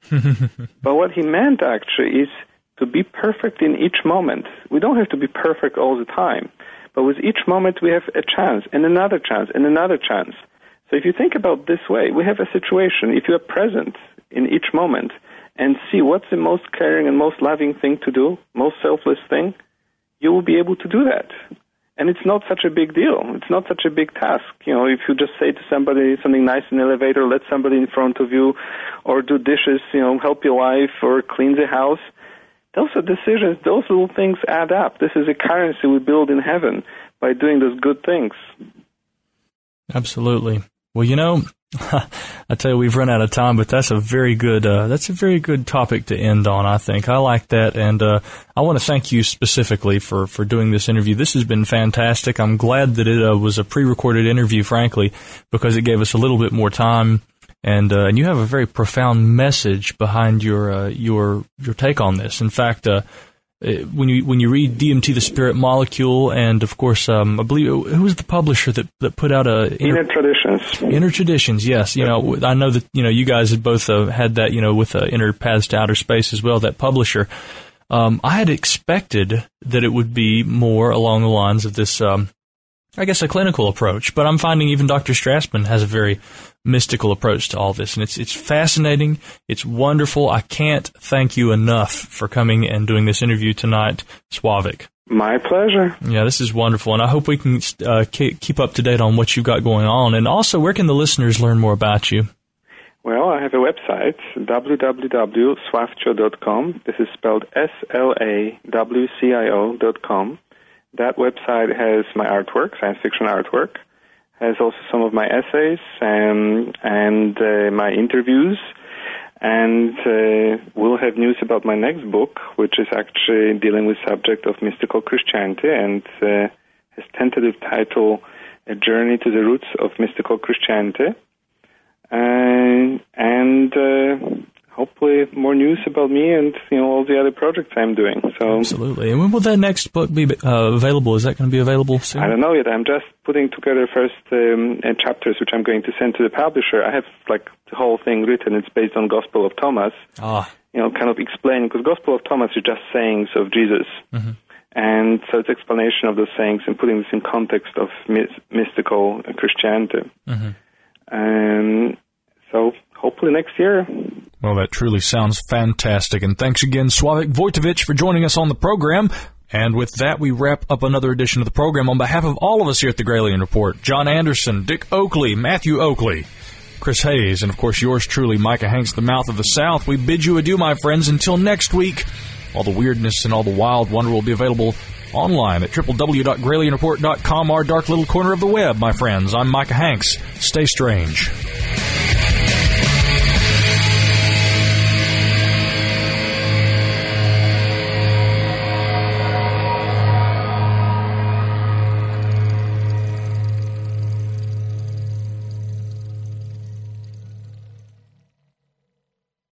But what he meant, actually, is to be perfect in each moment. We don't have to be perfect all the time. But with each moment, we have a chance, and another chance, and another chance. So if you think about this way, we have a situation. If you are present in each moment and see what's the most caring and most loving thing to do, most selfless thing, you will be able to do that. And it's not such a big deal. It's not such a big task. You know, if you just say to somebody something nice in the elevator, let somebody in front of you, or do dishes, you know, help your wife, or clean the house, those are decisions, those little things add up. This is a currency we build in heaven by doing those good things. Absolutely. Well, you know, I tell you, we've run out of time, but that's a very good uh, that's a very good topic to end on, I think. I like that, and uh, I want to thank you specifically for, for doing this interview. This has been fantastic. I'm glad that it uh, was a pre-recorded interview, frankly, because it gave us a little bit more time, and uh, and you have a very profound message behind your uh, your your take on this. In fact, uh, when you when you read D M T, the Spirit Molecule, and of course, um, I believe who was the publisher that, that put out a Inner, Inner Traditions. Inner Traditions, yes. You know, I know that you know you guys had both uh, had that, you know, with uh, Inner Paths to Outer Space as well. That publisher, um, I had expected that it would be more along the lines of this, um, I guess, a clinical approach. But I'm finding even Doctor Strassman has a very mystical approach to all this, and it's it's fascinating. It's wonderful. I can't thank you enough for coming and doing this interview tonight, Sławek. My pleasure. Yeah, this is wonderful, and I hope we can uh, keep up to date on what you've got going on. And also, where can the listeners learn more about you? Well, I have a website, w w w dot sławcio dot com. This is spelled S L A W C I O dot com. That website has my artwork, science fiction artwork, has also some of my essays and, and uh, my interviews, and uh, we'll have news about my next book, which is actually dealing with the subject of mystical Christianity, and uh, has tentative title, A Journey to the Roots of Mystical Christianity, and, and uh, hopefully more news about me and, you know, all the other projects I'm doing. So absolutely. And when will that next book be uh, available? Is that going to be available soon? I don't know yet. I'm just putting together first um, uh, chapters, which I'm going to send to the publisher. I have, like, the whole thing written. It's based on Gospel of Thomas. Ah. You know, kind of explaining, because Gospel of Thomas is just sayings of Jesus. Mm-hmm. And so it's explanation of those sayings and putting this in context of my- mystical Christianity. Mm-hmm. Um, so hopefully next year. Well, that truly sounds fantastic. And thanks again, Sławek Wojtowicz, for joining us on the program. And with that, we wrap up another edition of the program. On behalf of all of us here at the Gralien Report, John Anderson, Dick Oakley, Matthew Oakley, Chris Hayes, and of course yours truly, Micah Hanks, the Mouth of the South, we bid you adieu, my friends, until next week. All the weirdness and all the wild wonder will be available online at w w w dot gralien report dot com, our dark little corner of the web, my friends. I'm Micah Hanks. Stay strange.